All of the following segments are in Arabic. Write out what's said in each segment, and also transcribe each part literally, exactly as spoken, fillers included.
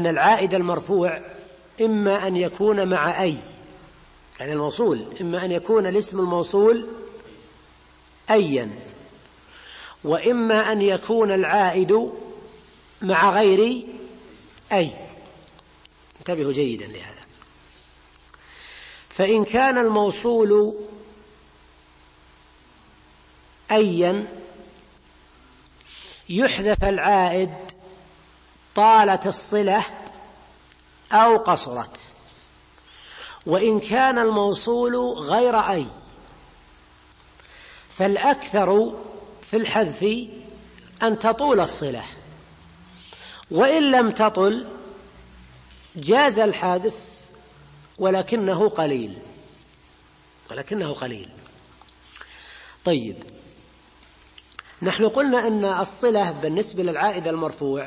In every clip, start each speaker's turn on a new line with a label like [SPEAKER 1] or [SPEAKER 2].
[SPEAKER 1] أن العائد المرفوع إما أن يكون مع أي، يعني الموصول إما أن يكون الاسم الموصول أيا، وإما أن يكون العائد مع غير أي. انتبهوا جيدا لهذا. فإن كان الموصول أيا يحذف العائد طالت الصلة أو قصرت. وإن كان الموصول غير أي فالأكثر في الحذف أن تطول الصلة، وإن لم تطل جاز الحذف ولكنه قليل ولكنه قليل. طيب، نحن قلنا أن الصلة بالنسبة للعائد المرفوع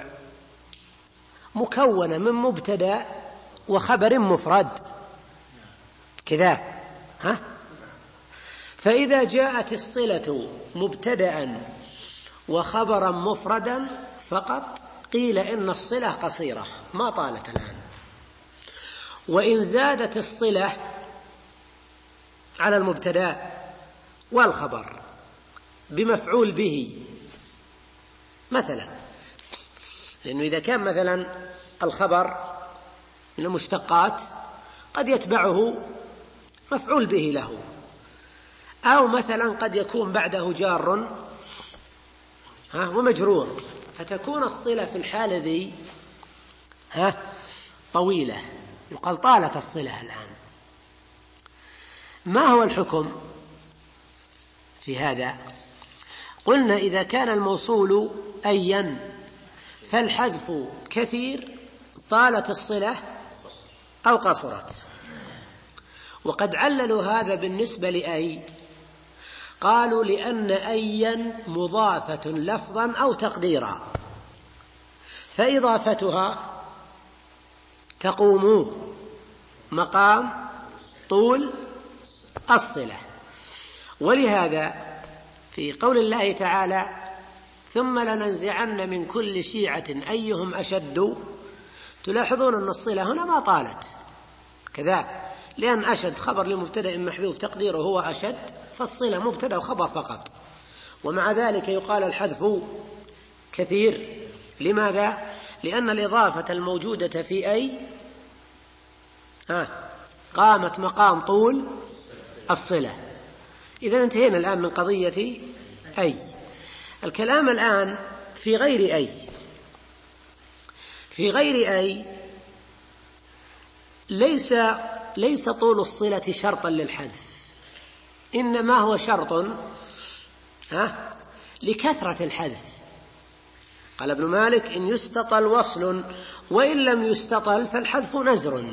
[SPEAKER 1] مكونة من مبتدأ وخبر مفرد كذا، ها؟ فإذا جاءت الصلة مبتدأ وخبرا مفردا فقط قيل إن الصلة قصيرة ما طالت الآن. وإن زادت الصلة على المبتدأ والخبر بمفعول به مثلا، لأنه إذا كان مثلا الخبر من المشتقات قد يتبعه مفعول به له، أو مثلا قد يكون بعده جار ها ومجرور، فتكون الصلة في الحالة ذي ها طويلة، يقال طالت الصلة الآن. ما هو الحكم في هذا؟ قلنا إذا كان الموصول أيا فالحذف كثير طالت الصلة أو قصرت. وقد عللوا هذا بالنسبة لأي، قالوا لأن أيا مضافة لفظا أو تقديرا، فإضافتها تقوم مقام طول الصلة. ولهذا في قول الله تعالى ثم لننزعن من كل شيعة أيهم أشد، تلاحظون أن الصلة هنا ما طالت كذا، لأن أشد خبر لمبتدأ محذوف تقديره هو أشد، فالصلة مبتدأ وخبر فقط. ومع ذلك يقال الحذف كثير. لماذا؟ لأن الإضافة الموجودة في أي ها قامت مقام طول الصلة. إذن انتهينا الآن من قضية أي. الكلام الآن في غير أي. في غير أي ليس ليس طول الصلة شرطا للحذف، إنما هو شرط ها لكثرة الحذف. قال ابن مالك إن يستطل وصل وإن لم يستطل فالحذف نزر،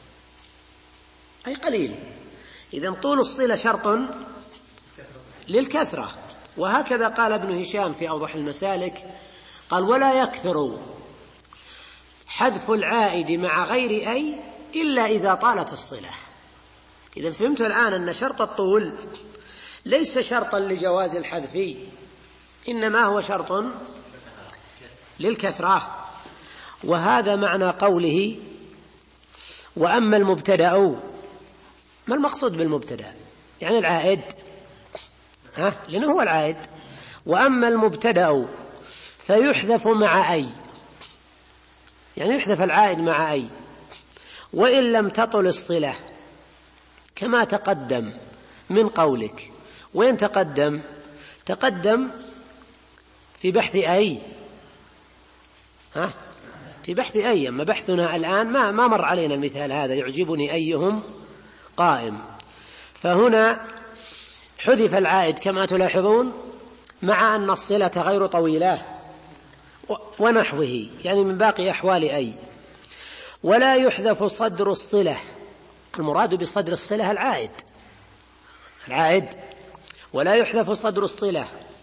[SPEAKER 1] أي قليل. إذن طول الصلة شرط للكثرة. وهكذا قال ابن هشام في أوضح المسالك، قال ولا يكثر حذف العائد مع غير أي إلا إذا طالت الصلة. إذا فهمت الآن أن شرط الطول ليس شرطا لجواز الحذف، إنما هو شرط للكثرة. وهذا معنى قوله وأما المبتدأ. ما المقصود بالمبتدأ؟ يعني العائد، ها لأنه هو العائد. وأما المبتدأ فيحذف مع أي، يعني يحذف العائد مع أي وإن لم تطل الصلة، كما تقدم من قولك. وين تقدم؟ تقدم في بحث أي، ها في بحث أي. أما بحثنا الآن ما ما مر علينا المثال هذا، يعجبني أيهم قائم. فهنا حذف العائد كما تلاحظون، مع أن الصلة غير طويلة ونحوه، يعني من باقي أحوال أي. ولا يحذف صدر الصلة. المراد بصدر الصلة العائد العائد ولا يحذف صدر الصلة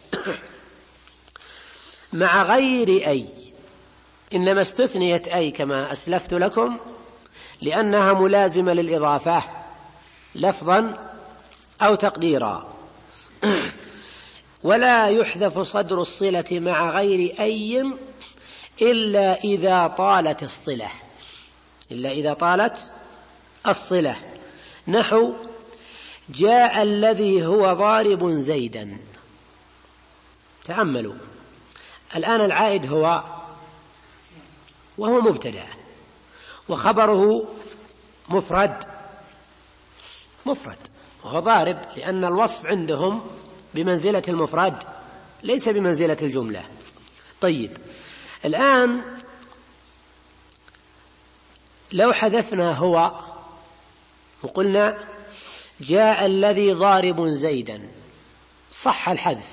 [SPEAKER 1] مع غير أي، إنما استثنيت أي كما أسلفت لكم لأنها ملازمة للإضافة لفظا أو تقديرا. ولا يحذف صدر الصلة مع غير أي إلا إذا طالت الصلة. إلا إذا طالت الصلة. نحو جاء الذي هو ضارب زيدا. تأملوا الآن العائد هو وهو مبتدأ وخبره مفرد مفرد وهو ضارب، لأن الوصف عندهم بمنزلة المفرد ليس بمنزلة الجملة. طيب الآن لو حذفنا هو وقلنا جاء الذي ضارب زيدا صح الحذف،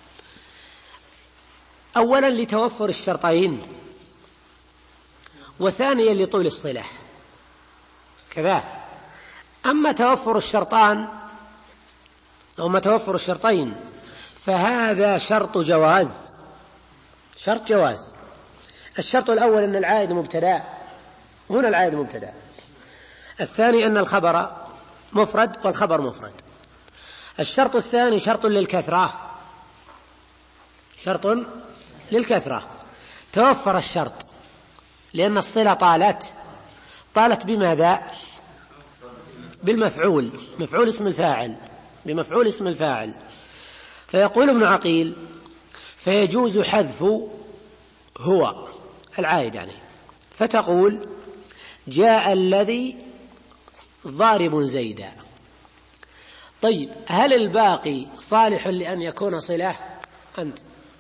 [SPEAKER 1] أولا لتوفر الشرطين، وثانيا لطول الصلة كذا. أما توفر الشرطان أو ما توفر الشرطين فهذا شرط جواز، شرط جواز. الشرط الأول أن العائد مبتدأ، هنا العائد مبتدأ. الثاني أن الخبر مفرد والخبر مفرد. الشرط الثاني شرط للكثرة، شرط للكثرة. توفر الشرط لأن الصلة طالت طالت بماذا؟ بالمفعول، مفعول اسم الفاعل، بمفعول اسم الفاعل. فيقول ابن عقيل فيجوز حذف هو العائد يعني، فتقول جاء الذي ضارب زيدا. طيب هل الباقي صالح لأن يكون صلة؟ أنت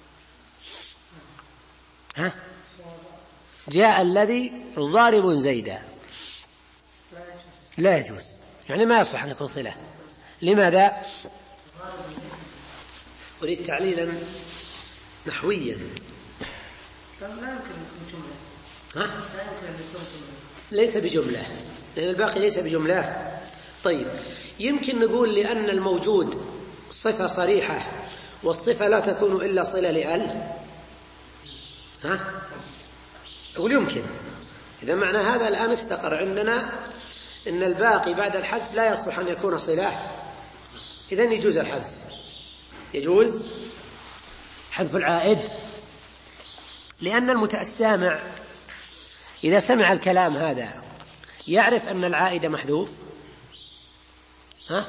[SPEAKER 1] ها؟ جاء الذي ضارب زيدا لا يجوز، يعني ما يصح أن يكون صلة. لماذا؟ أريد تعليلا نحويا.
[SPEAKER 2] لا يمكن أن يكون جملة.
[SPEAKER 1] ها؟
[SPEAKER 2] لا يمكن أن يكون جملة.
[SPEAKER 1] ليس بجملة، لأن الباقي ليس بجملة. طيب يمكن نقول لأن الموجود صفة صريحة والصفة لا تكون إلا صلة لأل. ها؟ أقول يمكن. إذا معنى هذا الآن استقر عندنا إن الباقي بعد الحذف لا يصلح أن يكون صلة، إذن يجوز الحذف، يجوز حذف العائد، لأن المتسامع إذا سمع الكلام هذا يعرف أن العائد محذوف. ها؟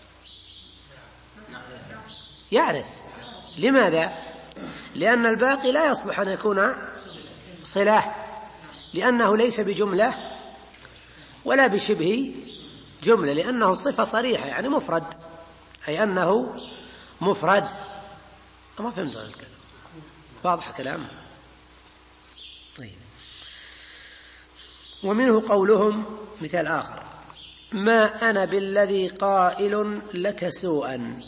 [SPEAKER 1] يعرف. لماذا؟ لأن الباقي لا يصلح أن يكون صلة، لأنه ليس بجملة ولا بشبه جملة، لأنه صفة صريحة يعني مفرد، أي أنه مفرد. ما فهمت هذا الكلام؟ واضح كلام؟ طيب. ومنه قولهم مثال آخر ما أنا بالذي قائل لك سوءا.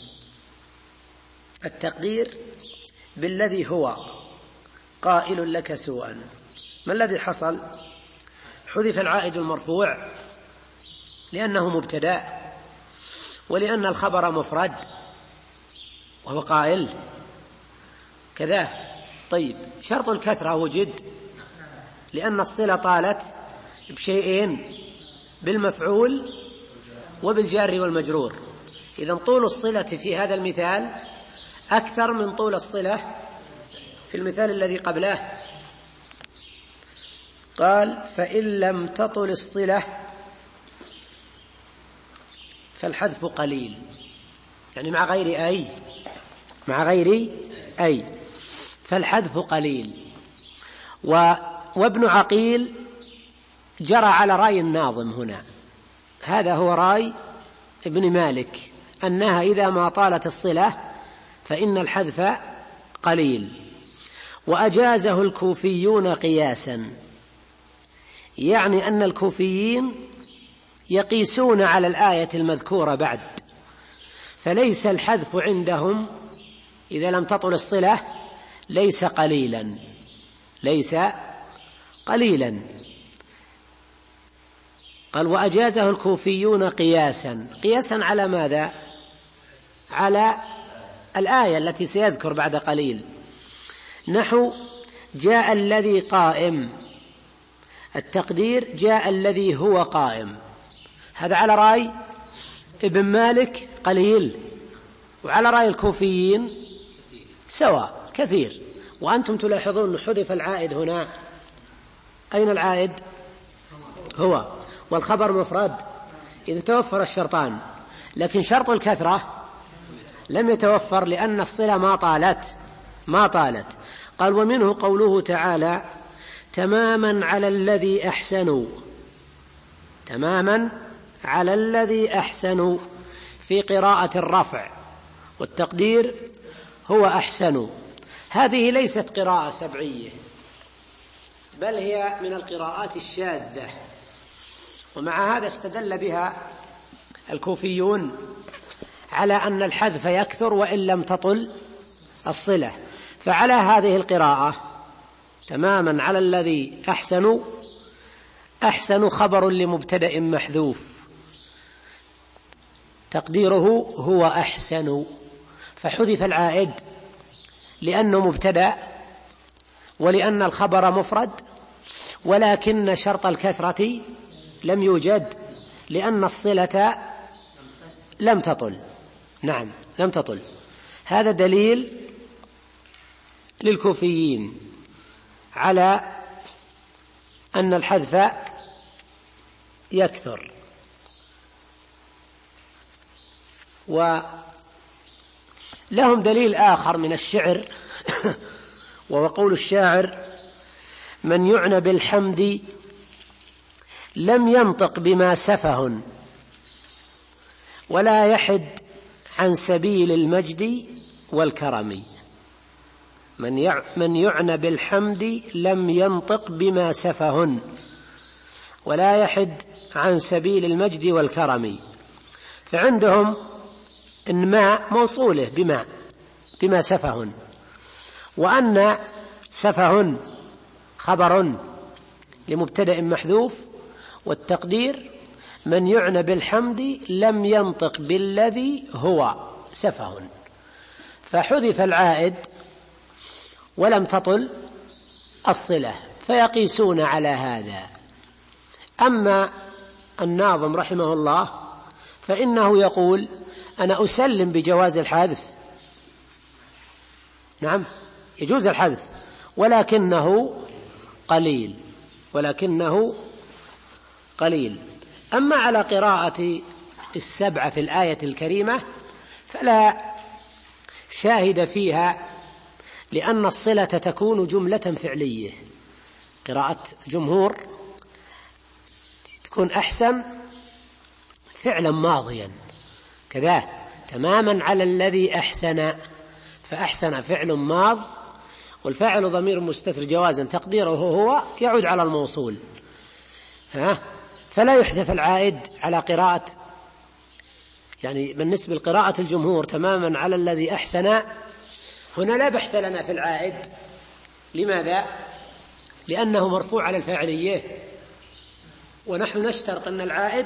[SPEAKER 1] التقدير بالذي هو قائل لك سوءا. ما الذي حصل؟ حذف العائد المرفوع لأنه مبتدأ، ولأن الخبر مفرد وهو قائل كذا. طيب شرط الكثرة وجد لأن الصلة طالت بشيئين، بالمفعول وبالجار والمجرور. إذن طول الصلة في هذا المثال أكثر من طول الصلة في المثال الذي قبله. قال فإن لم تطل الصلة فالحذف قليل، يعني مع غير أي، مع غير أي فالحذف قليل. و وابن عقيل جرى على رأي الناظم هنا، هذا هو رأي ابن مالك، أنها إذا ما طالت الصلة فإن الحذف قليل. وأجازه الكوفيون قياسا، يعني أن الكوفيين يقيسون على الآية المذكورة بعد، فليس الحذف عندهم إذا لم تطل الصلة ليس قليلا، ليس قليلا. قال وأجازه الكوفيون قياسا. قياسا على ماذا؟ على الآية التي سيذكر بعد قليل. نحو جاء الذي قائم، التقدير جاء الذي هو قائم، هذا على رأي ابن مالك قليل، وعلى رأي الكوفيين سواء كثير. وأنتم تلاحظون حذف العائد هنا، أين العائد؟ هو والخبر مفرد إذا توفر الشرطان، لكن شرط الكثرة لم يتوفر لأن الصلة ما طالت ما طالت قال ومنه قوله تعالى تماما على الذي أحسنوا، تماما على الذي أحسنوا في قراءة الرفع والتقدير هو أحسن. هذه ليست قراءة سبعية بل هي من القراءات الشاذة، ومع هذا استدل بها الكوفيون على أن الحذف يكثر وإن لم تطل الصلة. فعلى هذه القراءة تماما على الذي أحسن، أحسن خبر لمبتدأ محذوف تقديره هو أحسن، فحذف العائد لأنه مبتدأ ولأن الخبر مفرد، ولكن شرط الكثرة لم يوجد لأن الصلة لم تطل. نعم لم تطل. هذا دليل للكوفيين على أن الحذف يكثر. ولهم دليل آخر من الشعر وهو قول الشاعر من يعنى بالحمد لم ينطق بما سفه ولا يحد عن سبيل المجد والكرم. من يعنى بالحمد لم ينطق بما سفه ولا يحد عن سبيل المجد والكرم. فعندهم إن ما موصوله بما بما سفه، وأن سفه خبر لمبتدأ محذوف، والتقدير من يعنى بالحمد لم ينطق بالذي هو سفه، فحذف العائد ولم تطل الصلة فيقيسون على هذا. أما الناظم رحمه الله فإنه يقول أنا أسلم بجواز الحذف، نعم يجوز الحذف ولكنه قليل ولكنه قليل. أما على قراءة السبعة في الآية الكريمة فلا شاهد فيها لأن الصلة تكون جملة فعلية. قراءة جمهور تكون أحسن فعلا ماضيا كذا تماما على الذي أحسن، فأحسن فعل ماض والفاعل ضمير مستتر جوازا تقديره هو يعود على الموصول، ها فلا يحذف العائد على قراءة، يعني بالنسبة لقراءة الجمهور تماما على الذي أحسن هنا لا بحث لنا في العائد. لماذا؟ لأنه مرفوع على الفاعلية، ونحن نشترط أن العائد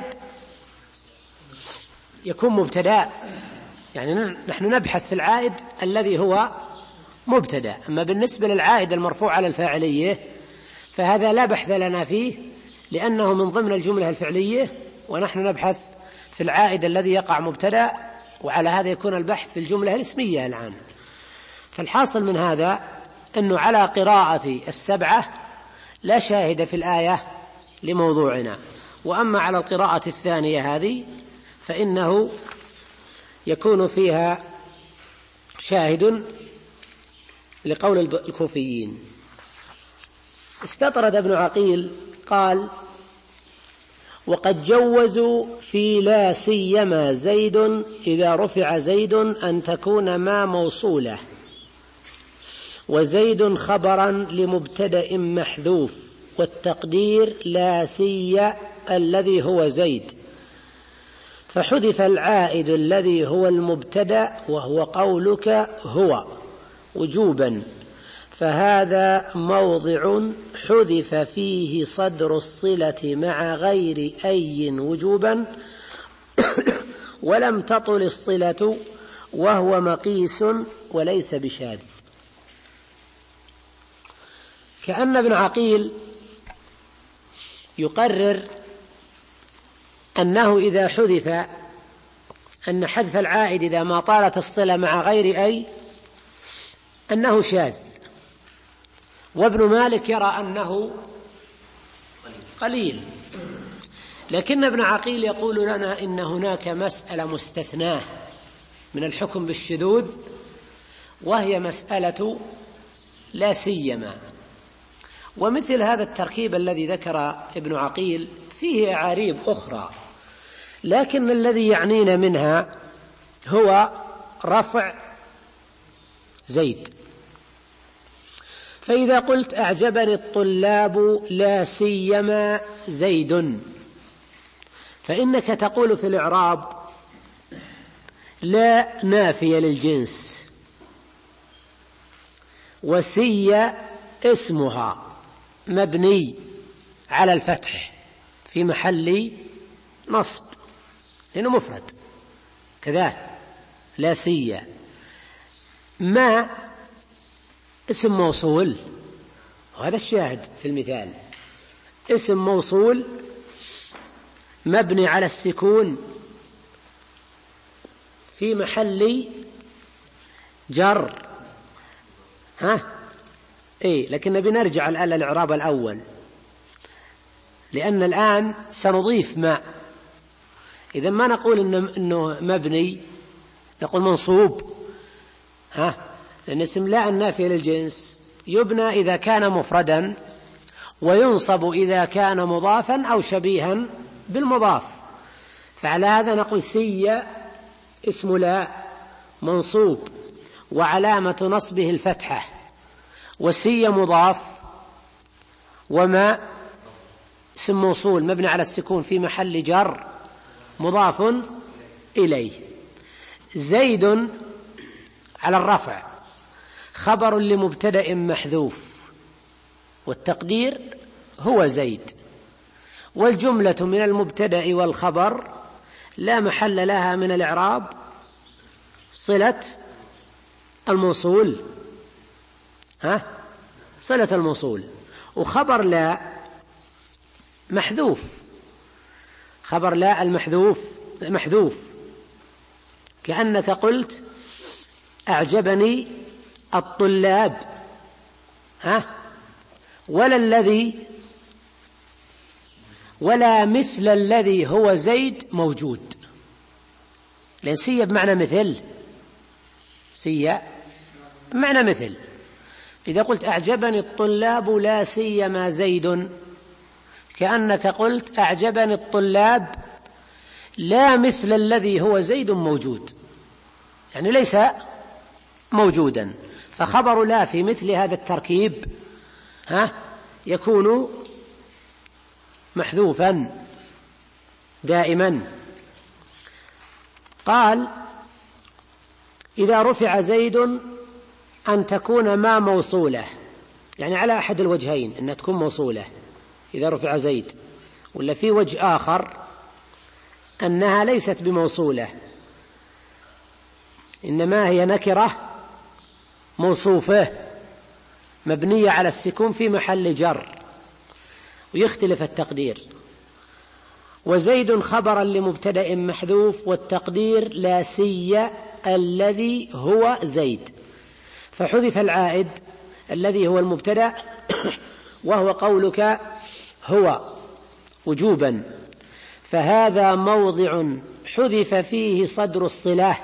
[SPEAKER 1] يكون مبتدأ، يعني نحن نبحث في العائد الذي هو مبتدأ. أما بالنسبة للعائد المرفوع على الفاعلية فهذا لا بحث لنا فيه لأنه من ضمن الجملة الفعلية، ونحن نبحث في العائد الذي يقع مبتدأ، وعلى هذا يكون البحث في الجملة الاسمية الآن. فالحاصل من هذا أنه على قراءة السبعة لا شاهد في الآية لموضوعنا، وأما على القراءة الثانية هذه فإنه يكون فيها شاهد لقول الكوفيين. استطرد ابن عقيل قال وقد جوزوا في لا سيما زيد إذا رفع زيد أن تكون ما موصولة، وزيد خبرا لمبتدأ محذوف، والتقدير لا سي الذي هو زيد، فحذف العائد الذي هو المبتدأ وهو قولك هو وجوبا، فهذا موضع حذف فيه صدر الصلة مع غير أي وجوبا ولم تطل الصلة وهو مقيس وليس بشاذ. كأن ابن عقيل يقرر أنه إذا حذف أن حذف العائد إذا ما طالت الصلة مع غير أي أنه شاذ، وابن مالك يرى أنه قليل لكن ابن عقيل يقول لنا إن هناك مسألة مستثناة من الحكم بالشذوذ، وهي مسألة لا سيما. ومثل هذا التركيب الذي ذكر ابن عقيل فيه أعاريب أخرى، لكن الذي يعنينا منها هو رفع زيد. فإذا قلت أعجبني الطلاب لا سيما زيد، فإنك تقول في الإعراب لا نافية للجنس، وسي اسمها مبني على الفتح في محل نصب لأنه مفرد كذا، لا سي. ما اسم موصول، وهذا الشاهد في المثال، اسم موصول مبني على السكون في محل جر. ها إيه، لكن نبي نرجع الآن للإعراب الأول، لأن الآن سنضيف ما. إذا ما نقول إنه, إنه مبني، نقول منصوب. ها، لأن اسم لا النافية للجنس يبنى إذا كان مفردا، وينصب إذا كان مضافا أو شبيها بالمضاف. فعلى هذا نقول سي اسم لا منصوب وعلامة نصبه الفتحة، وسي مضاف، وما اسم موصول مبني على السكون في محل جر مضاف إليه. زيد على الرفع خبر لمبتدأ محذوف، والتقدير هو زيد، والجملة من المبتدأ والخبر لا محل لها من الإعراب صلة الموصول. ها، صلة الموصول. وخبر لا محذوف، خبر لا المحذوف محذوف، كأنك قلت أعجبني الطلاب، ها، ولا الذي ولا مثل الذي هو زيد موجود، لأن سي بمعنى مثل، سي بمعنى مثل. إذا قلت أعجبني الطلاب لا سيما زيد، كأنك قلت أعجبني الطلاب لا مثل الذي هو زيد موجود، يعني ليس موجودا. فخبر لا في مثل هذا التركيب ها يكون محذوفا دائما. قال إذا رفع زيد أن تكون ما موصولة، يعني على أحد الوجهين أنها تكون موصولة إذا رفع زيد، ولا في وجه آخر أنها ليست بموصولة، إنما هي نكرة موصوفة مبنية على السكون في محل جر، ويختلف التقدير. وزيد خبرا لمبتدأ محذوف، والتقدير لا سي الذي هو زيد، فحذف العائد الذي هو المبتدأ وهو قولك هو وجوبا، فهذا موضع حذف فيه صدر الصلة،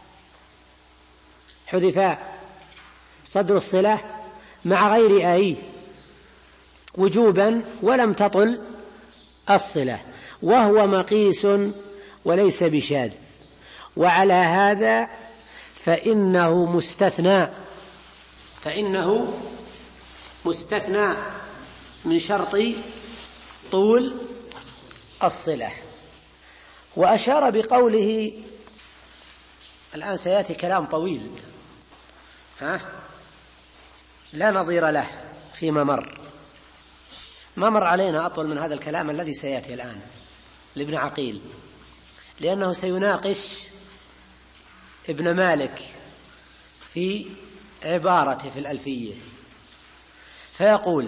[SPEAKER 1] حذف صدر الصلة مع غير أي وجوبا ولم تطل الصلة، وهو مقيس وليس بشاذ. وعلى هذا فإنه مستثنى فإنه مستثنى من شرط طول الصلة. وأشار بقوله، الآن سيأتي كلام طويل ها لا نظير له فيما مر، ما مر علينا أطول من هذا الكلام الذي سيأتي الآن لابن عقيل، لأنه سيناقش ابن مالك في عبارته في الألفية، فيقول،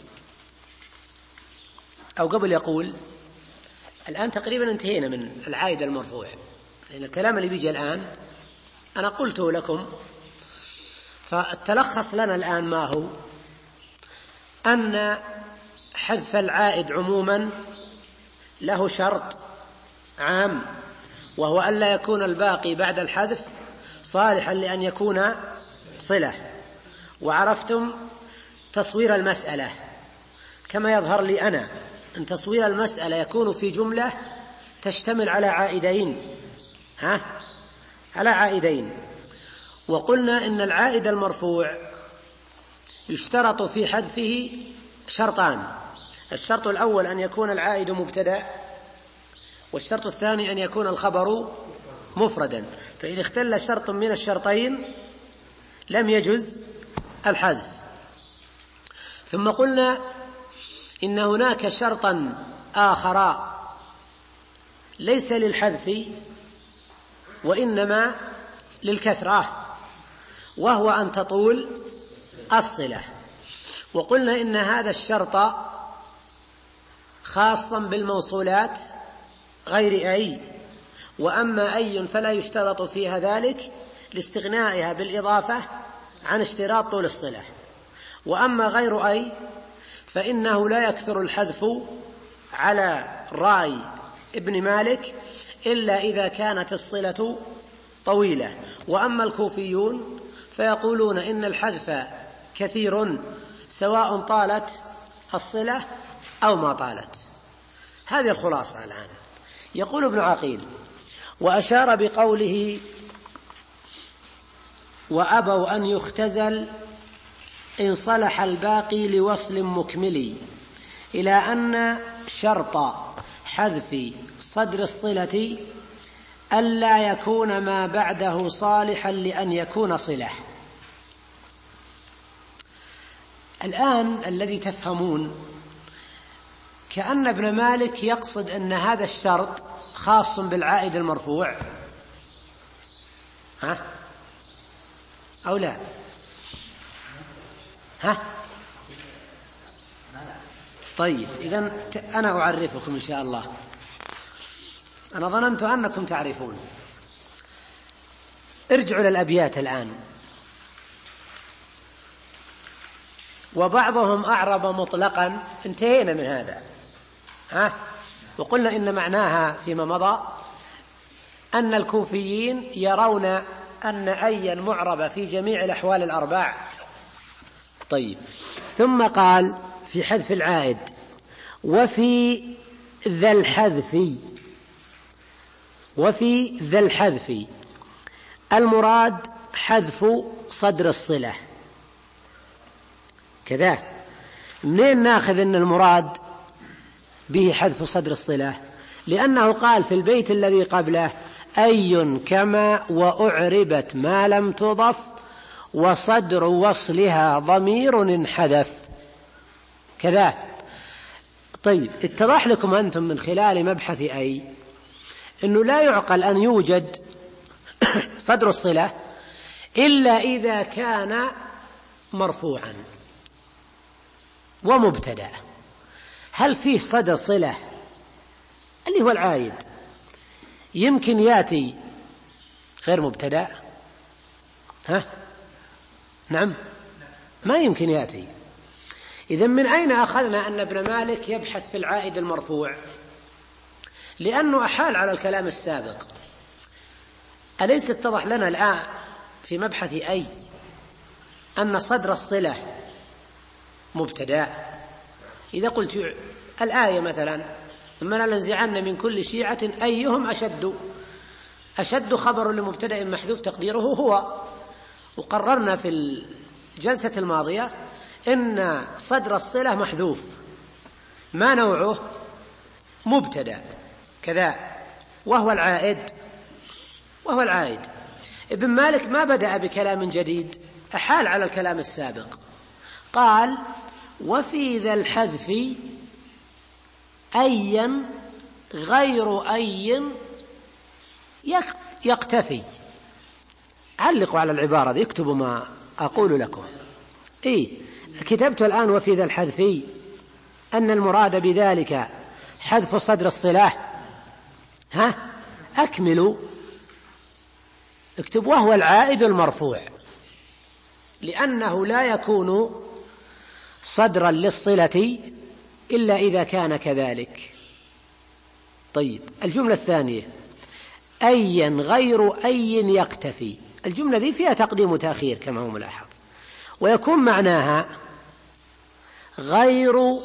[SPEAKER 1] أو قبل يقول، الآن تقريبا انتهينا من العائد المرفوع، لأن الكلام اللي بيجي الآن أنا قلته لكم، فالتلخص لنا الآن ما هو؟ أن حذف العائد عموما له شرط عام، وهو ألا يكون الباقي بعد الحذف صالحا لأن يكون صلة. وعرفتم تصوير المسألة كما يظهر لي أنا أن تصوير المسألة يكون في جملة تشتمل على عائدين، ها على عائدين. وقلنا إن العائد المرفوع يشترط في حذفه شرطان: الشرط الأول أن يكون العائد مبتدأ، والشرط الثاني أن يكون الخبر مفردا. فإن اختل شرط من الشرطين لم يجز الحذف. ثم قلنا إن هناك شرطا آخر ليس للحذف وإنما للكثرة، وهو أن تطول الصلة. وقلنا إن هذا الشرط خاصا بالموصولات غير أي، وأما أي فلا يشترط فيها ذلك لاستغنائها بالإضافة عن اشتراط طول الصلة. وأما غير أي فإنه لا يكثر الحذف على رأي ابن مالك إلا إذا كانت الصلة طويلة. وأما الكوفيون فيقولون إن الحذف كثير سواء طالت الصلة أو ما طالت. هذه الخلاصة الآن. يقول ابن عقيل: وأشار بقوله وأبوا أن يختزل إن صلح الباقي لوصل مكمل إلى أن شرط حذف صدر الصلة ألا يكون ما بعده صالحا لأن يكون صلة. الآن الذي تفهمون كأن ابن مالك يقصد أن هذا الشرط خاص بالعائد المرفوع، ها أو لا؟ ها؟ طيب إذن أنا أعرفكم إن شاء الله. أنا ظننت أنكم تعرفون. ارجعوا للأبيات الآن. وبعضهم أعرب مطلقا، انتهينا من هذا، ها؟ وقلنا إن معناها فيما مضى أن الكوفيين يرون أن أيا معربة في جميع الأحوال الأربع. طيب، ثم قال في حذف العائد: وفي ذا الحذف وفي ذا الحذف المراد حذف صدر الصلة. كذا منين ناخذ أن المراد به حذف صدر الصلة؟ لأنه قال في البيت الذي قبله: أي كما وأعربت ما لم تضف وصدر وصلها ضمير انحذف. كذا. طيب، اتضح لكم أنتم من خلال مبحث أي أنه لا يعقل أن يوجد صدر الصلة إلا إذا كان مرفوعا ومبتدأ. هل فيه صدر صلة اللي هو العائد يمكن يأتي غير مبتدأ؟ ها؟ نعم، ما يمكن يأتي. إذن من أين أخذنا أن ابن مالك يبحث في العائد المرفوع؟ لأنه أحال على الكلام السابق. أليس اتضح لنا الآن في مبحث أي أن صدر الصلة مبتدأ؟ إذا قلت الآية مثلا: ثم لننزعن من كل شيعة أيهم أشد، أشد خبر لمبتدأ محذوف تقديره هو. وقررنا في الجلسة الماضية إن صدر الصلة محذوف، ما نوعه؟ مبتدأ. كذا، وهو العائد وهو العائد ابن مالك ما بدأ بكلام جديد، أحال على الكلام السابق. قال: وفي ذا الحذف أيا غير أي يقتفي. علقوا على العبارة دي، اكتبوا ما أقول لكم. إيه كتبت الآن: وفي ذا الحذف أن المراد بذلك حذف صدر الصلة. ها؟ أكملوا، اكتب: وهو العائد المرفوع، لأنه لا يكون صدرا للصلة إلا إذا كان كذلك. طيب الجملة الثانية أيا غير أي يقتفي، الجملة ذي فيها تقديم وتأخير كما هو ملاحظ، ويكون معناها غير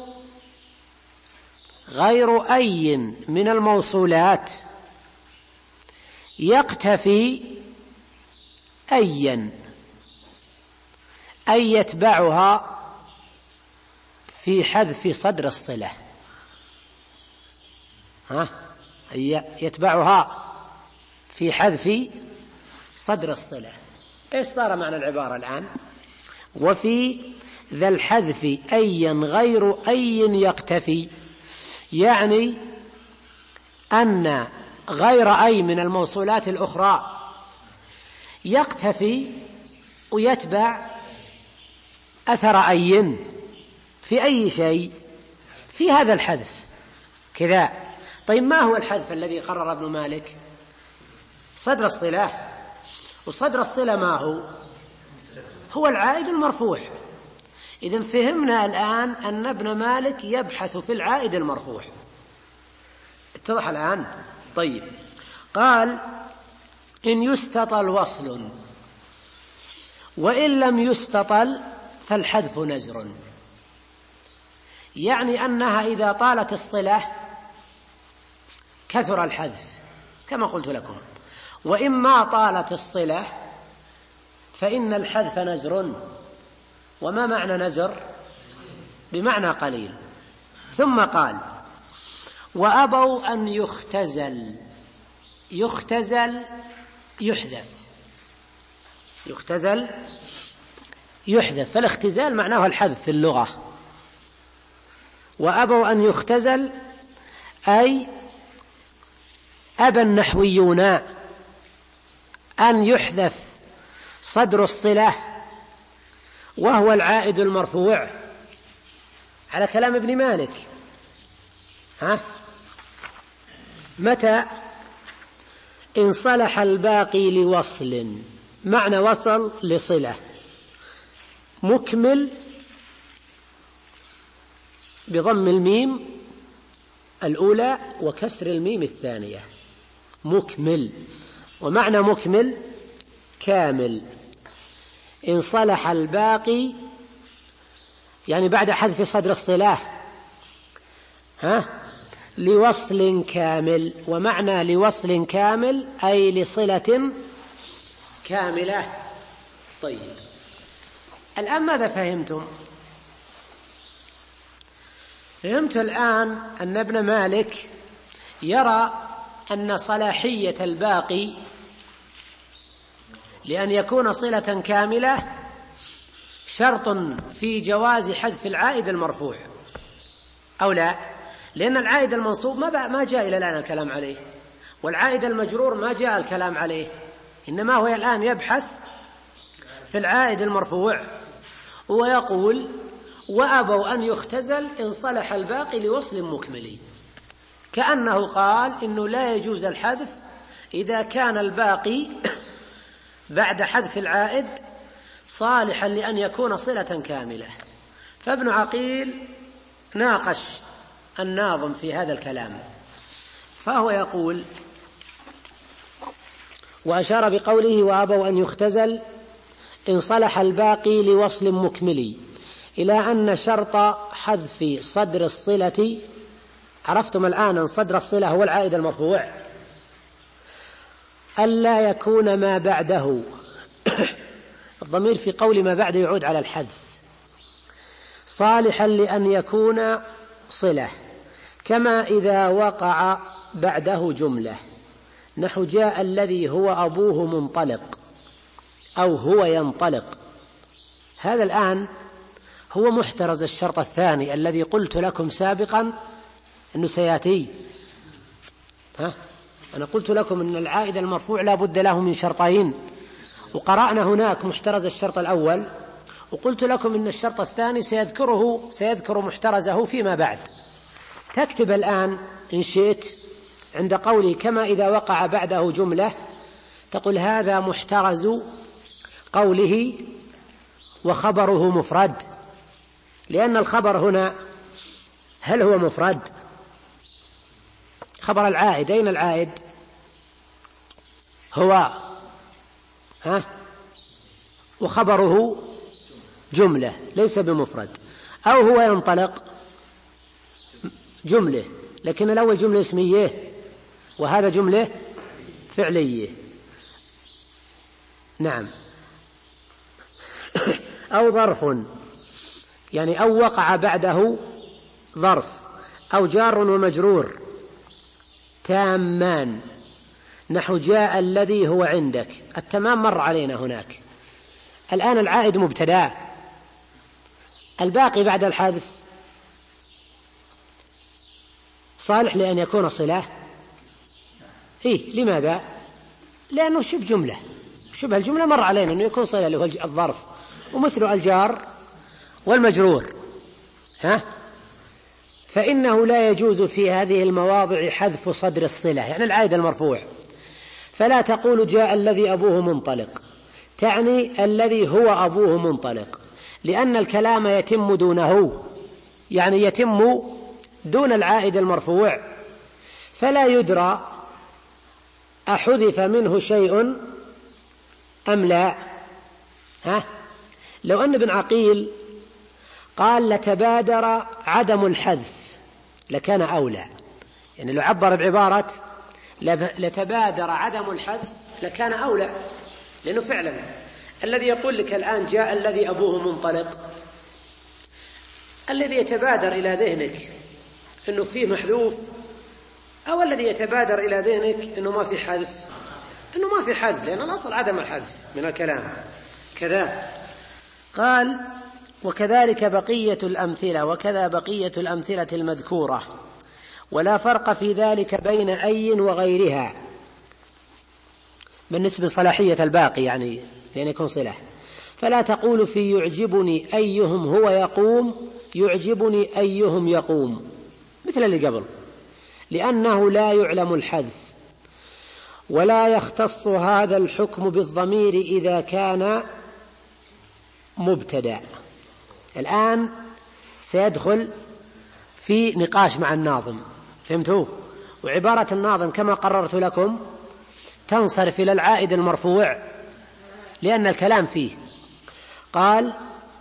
[SPEAKER 1] غير أي من الموصولات يقتفي أيا، أي يتبعها في حذف صدر الصلة، ها أي يتبعها في حذف صدر الصلة. إيش صار معنى العبارة الآن؟ وفي ذا الحذف أيا غير أي يقتفي، يعني أن غير أي من الموصولات الأخرى يقتفي ويتبع أثر أي في أي شيء في هذا الحذف كذا. طيب ما هو الحذف الذي قرر ابن مالك؟ صدر الصلة، وصدر الصلة ما هو؟ هو العائد المرفوع. إذن فهمنا الآن أن ابن مالك يبحث في العائد المرفوع. اتضح الآن؟ طيب قال إن يستطل وصل، وإن لم يستطل فالحذف نزر، يعني أنها إذا طالت الصلة كثر الحذف كما قلت لكم، وإما طالت الصلة فإن الحذف نزر. وما معنى نزر؟ بمعنى قليل. ثم قال وأبوا أن يختزل، يختزل يحذف، يختزل يحذف، فالاختزال معناه الحذف في اللغة. وأبوا أن يختزل أي أبى النحويون أن يحذف صدر الصلة وهو العائد المرفوع على كلام ابن مالك. ها متى؟ إن صلح الباقي لوصل، معنى وصل لصلة مكمل بضم الميم الأولى وكسر الميم الثانية، مكمل. ومعنى مكمل كامل. إن صلح الباقي يعني بعد حذف صدر الصلة ها لوصل كامل. ومعنى لوصل كامل أي لصلة كاملة. طيب الآن ماذا فهمتم؟ فهمت الآن أن ابن مالك يرى أن صلاحية الباقي لأن يكون صلة كاملة شرط في جواز حذف العائد المرفوع أو لا، لأن العائد المنصوب ما جاء إلى الآن الكلام عليه، والعائد المجرور ما جاء الكلام عليه، إنما هو الآن يبحث في العائد المرفوع. ويقول وأبوا أن يختزل إن صلح الباقي لوصل مكمل، كأنه قال إنه لا يجوز الحذف إذا كان الباقي بعد حذف العائد صالحا لأن يكون صلة كاملة. فابن عقيل ناقش الناظم في هذا الكلام، فهو يقول وأشار بقوله وأبوا أن يختزل إن صلح الباقي لوصل مكمل إلى أن شرط حذف صدر الصلة، عرفتم الآن أن صدر الصلة هو العائد المرفوع، ألا يكون ما بعده الضمير في قول ما بعده يعود على الحذف صالحا لأن يكون صلة، كما إذا وقع بعده جملة نحو جاء الذي هو أبوه منطلق أو هو ينطلق. هذا الآن هو محترز الشرط الثاني الذي قلت لكم سابقا أنه سيأتي. ها؟ أنا قلت لكم أن العائد المرفوع لا بد له من شرطين، وقرأنا هناك محترز الشرط الأول، وقلت لكم أن الشرط الثاني سيذكره سيذكر محترزه فيما بعد. تكتب الآن إن شئت عند قولي كما إذا وقع بعده جملة تقول هذا محترز قوله وخبره مفرد، لأن الخبر هنا هل هو مفرد؟ خبر العائد، أين العائد؟ هو ها وخبره جملة ليس بمفرد، أو هو ينطلق جملة لكن الأول جملة اسمية وهذا جملة فعلية. نعم. أو ظرف يعني أو وقع بعده ظرف، أو جار ومجرور تامان، نحو جاء الذي هو عندك. التمام مر علينا هناك. الآن العائد مبتدأ، الباقي بعد الحذف صالح لأن يكون صلة. إيه لماذا؟ لأنه شبه جملة، شبه الجملة مر علينا أنه يكون صلة له الظرف، ومثل الجار والمجرور. ها؟ فإنه لا يجوز في هذه المواضع حذف صدر الصلة، يعني العائد المرفوع. فلا تقول جاء الذي أبوه منطلق، تعني الذي هو أبوه منطلق، لأن الكلام يتم دونه، يعني يتم دون العائد المرفوع، فلا يدرى أحذف منه شيء أم لا. ها؟ لو أن ابن عقيل قال لتبادر عدم الحذف لكان أولى، يعني لو عبر بعبارة لتبادر عدم الحذف لكان أولى، لأنه فعلا الذي يقول لك الآن جاء الذي أبوه منطلق، الذي يتبادر إلى ذهنك أنه فيه محذوف، أو الذي يتبادر إلى ذهنك أنه ما في حذف؟ أنه ما في حذف، لأن الأصل عدم الحذف من الكلام. كذا قال وكذلك بقية الأمثلة، وكذا بقية الأمثلة المذكورة، ولا فرق في ذلك بين أي وغيرها بالنسبة لصلاحية الباقي، يعني لأن يكون صلة. فلا تقول في يعجبني أيهم هو يقوم يعجبني أيهم يقوم، مثل اللي قبل، لأنه لا يعلم الحذف. ولا يختص هذا الحكم بالضمير إذا كان مبتدأ. الآن سيدخل في نقاش مع الناظم، فهمتوا؟ وعبارة الناظم كما قررت لكم تنصرف إلى العائد المرفوع لأن الكلام فيه. قال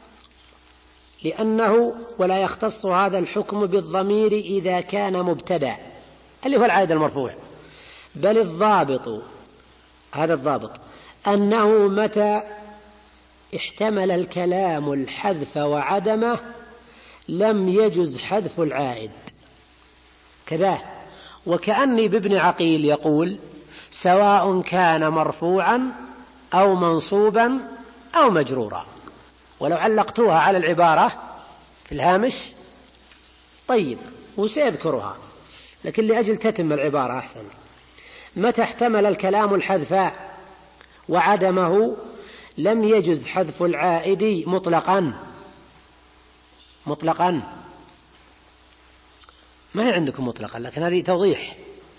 [SPEAKER 1] لأنه ولا يختص هذا الحكم بالضمير إذا كان مبتدأ، اللي هو العائد المرفوع، بل الضابط، هذا الضابط، أنه متى احتمل الكلام الحذف وعدمه لم يجز حذف العائد. كذا وكأني بابن عقيل يقول سواء كان مرفوعا أو منصوبا أو مجرورا. ولو علقتوها على العبارة في الهامش طيب وسيذكرها، لكن لأجل تتم العبارة أحسن. متى احتمل الكلام الحذف وعدمه لم يجز حذف العائد مطلقا. مطلقا ما هي عندكم مطلقا، لكن هذه توضيح.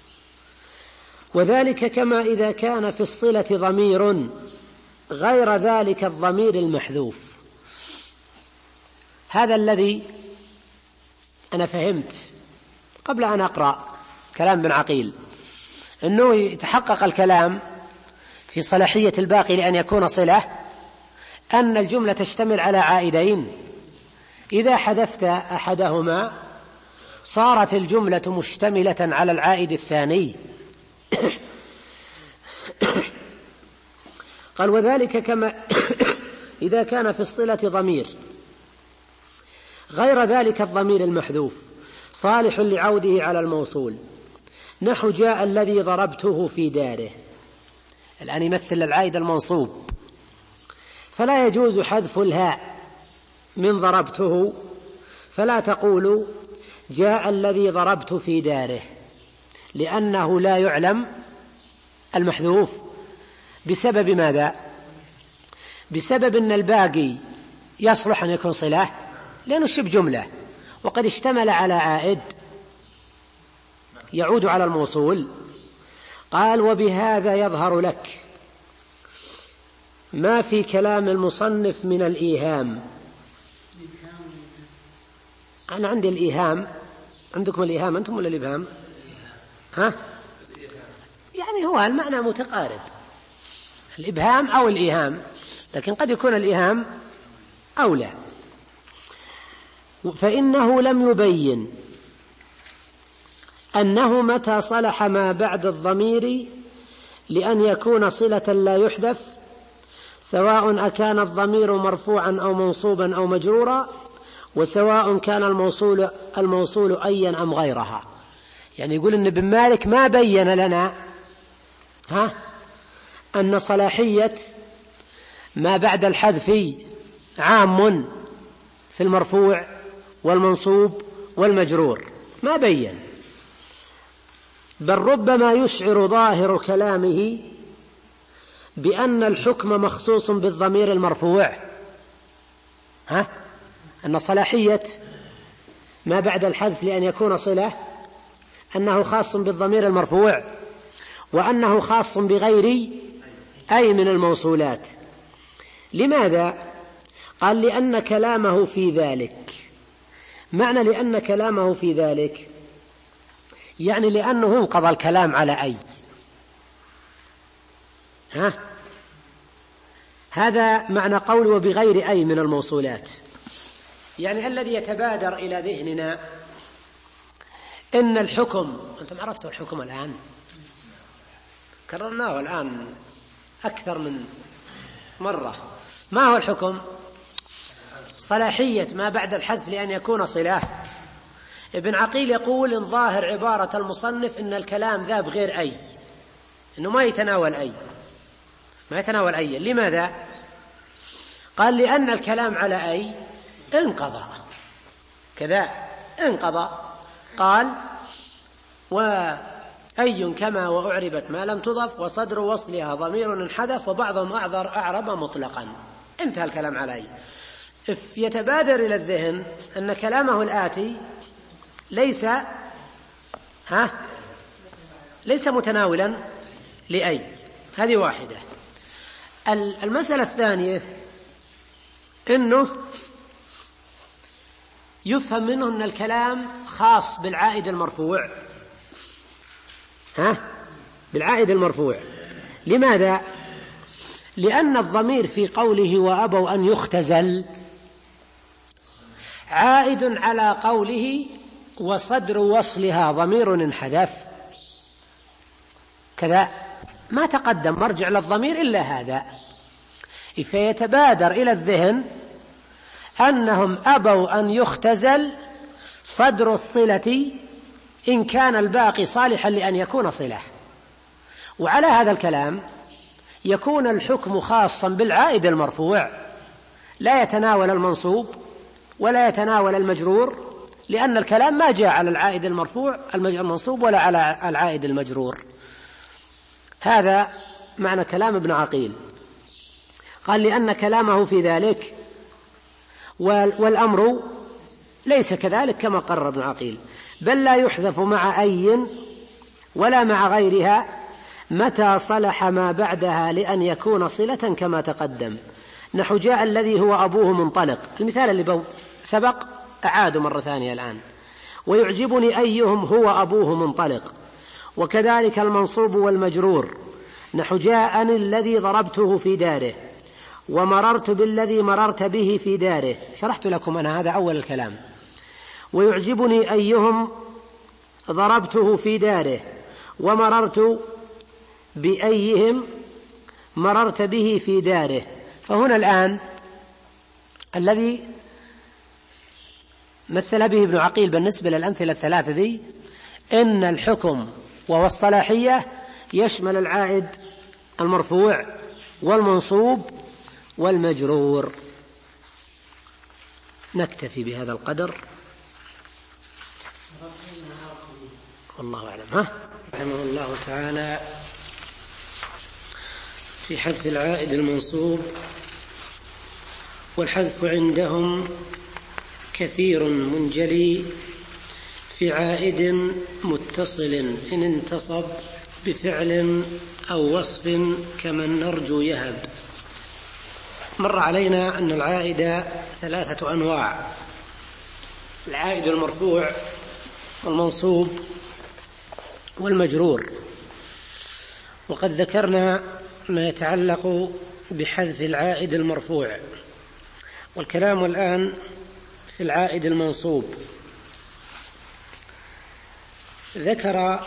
[SPEAKER 1] وذلك كما إذا كان في الصلة ضمير غير ذلك الضمير المحذوف. هذا الذي أنا فهمت قبل أن أقرأ كلام ابن عقيل، أنه يتحقق الكلام في صلاحية الباقي لأن يكون صلة، أن الجملة تشتمل على عائدين، إذا حذفت أحدهما صارت الجملة مشتملة على العائد الثاني. قال وذلك كما إذا كان في الصلة ضمير غير ذلك الضمير المحذوف صالح لعوده على الموصول، نحو جاء الذي ضربته في داره. الآن يمثل العائد المنصوب، فلا يجوز حذف الهاء من ضربته، فلا تقول جاء الذي ضربت في داره، لأنه لا يعلم المحذوف. بسبب ماذا؟ بسبب أن الباقي يصلح أن يكون صلة لأنه شبه جملة وقد اشتمل على عائد يعود على الموصول. قال وبهذا يظهر لك ما في كلام المصنف من الإيهام. أنا عندي الإيهام، عندكم الإيهام أنتم ولا الإبهام؟ ها؟ يعني هو المعنى متقارب، الإبهام أو الإيهام، لكن قد يكون الإيهام أولى. فإنه لم يبين أنه متى صلح ما بعد الضمير لأن يكون صلة لا يحذف، سواء أكان الضمير مرفوعا أو منصوبا أو مجرورا، وسواء كان الموصول, الموصول أيا أم غيرها. يعني يقول إن ابن مالك ما بين لنا ها أن صلاحية ما بعد الحذف عام في المرفوع والمنصوب والمجرور، ما بين، بل ربما يشعر ظاهر كلامه بأن الحكم مخصوص بالضمير المرفوع، ها أن صلاحية ما بعد الحذف لأن يكون صلة أنه خاص بالضمير المرفوع، وأنه خاص بغير أي من الموصولات. لماذا؟ قال لأن كلامه في ذلك. معنى لأن كلامه في ذلك يعني لأنه انقضى الكلام على أي، ها هذا معنى قوله بغير أي من الموصولات. يعني الذي يتبادر إلى ذهننا إن الحكم، أنتم عرفتوا الحكم الآن، كررناه الآن أكثر من مرة. ما هو الحكم؟ صلاحية ما بعد الحذف لأن يكون صلة. ابن عقيل يقول إن ظاهر عبارة المصنف إن الكلام ذا بغير أي، إنه ما يتناول أي، ما يتناول أي. لماذا؟ قال لأن الكلام على أي انقضى، كذا انقضى. قال وأي كما وأعربت ما لم تضف وصدر وصلها ضمير انحذف وبعضهم أعذر أعرب مطلقا، انتهى الكلام على أي. يتبادر إلى الذهن أن كلامه الآتي ليس ها ليس متناولا لأي. هذه واحدة. المسألة الثانية أنه يفهم منه أن الكلام خاص بالعائد المرفوع، ها بالعائد المرفوع. لماذا؟ لأن الضمير في قوله وأبوا أن يختزل عائد على قوله وصدر وصلها ضمير انحذف، كذا ما تقدم مرجع للضمير إلا هذا. فيتبادر إلى الذهن أنهم أبوا أن يختزل صدر الصلة إن كان الباقي صالحا لأن يكون صلة. وعلى هذا الكلام يكون الحكم خاصا بالعائد المرفوع، لا يتناول المنصوب ولا يتناول المجرور، لأن الكلام ما جاء على العائد المرفوع المنصوب ولا على العائد المجرور. هذا معنى كلام ابن عقيل. قال لأن كلامه في ذلك، والأمر ليس كذلك كما قرر ابن عقيل، بل لا يحذف مع أي ولا مع غيرها متى صلح ما بعدها لأن يكون صلة كما تقدم. نحو جاء الذي هو أبوه منطلق، المثال اللي سبق أعاد مرة ثانية الآن. ويعجبني أيهم هو أبوه منطلق. وكذلك المنصوب والمجرور، نحو جاءني الذي ضربته في داره ومررت بالذي مررت به في داره. شرحت لكم أنا هذا أول الكلام. ويعجبني أيهم ضربته في داره ومررت بأيهم مررت به في داره. فهنا الآن الذي مثل به ابن عقيل بالنسبة للأمثلة الثلاثة ذي إن الحكم وهو الصلاحية يشمل العائد المرفوع والمنصوب والمجرور. نكتفي بهذا القدر، والله أعلم. ها رحمه الله تعالى في حذف العائد المنصوب. والحذف عندهم كثير منجلي في عائد متصل إن انتصب بفعل أو وصف كمن نرجو يهب. مر علينا أن العائد ثلاثة أنواع: العائد المرفوع والمنصوب والمجرور. وقد ذكرنا ما يتعلق بحذف العائد المرفوع، والكلام الآن في العائد المنصوب. ذكر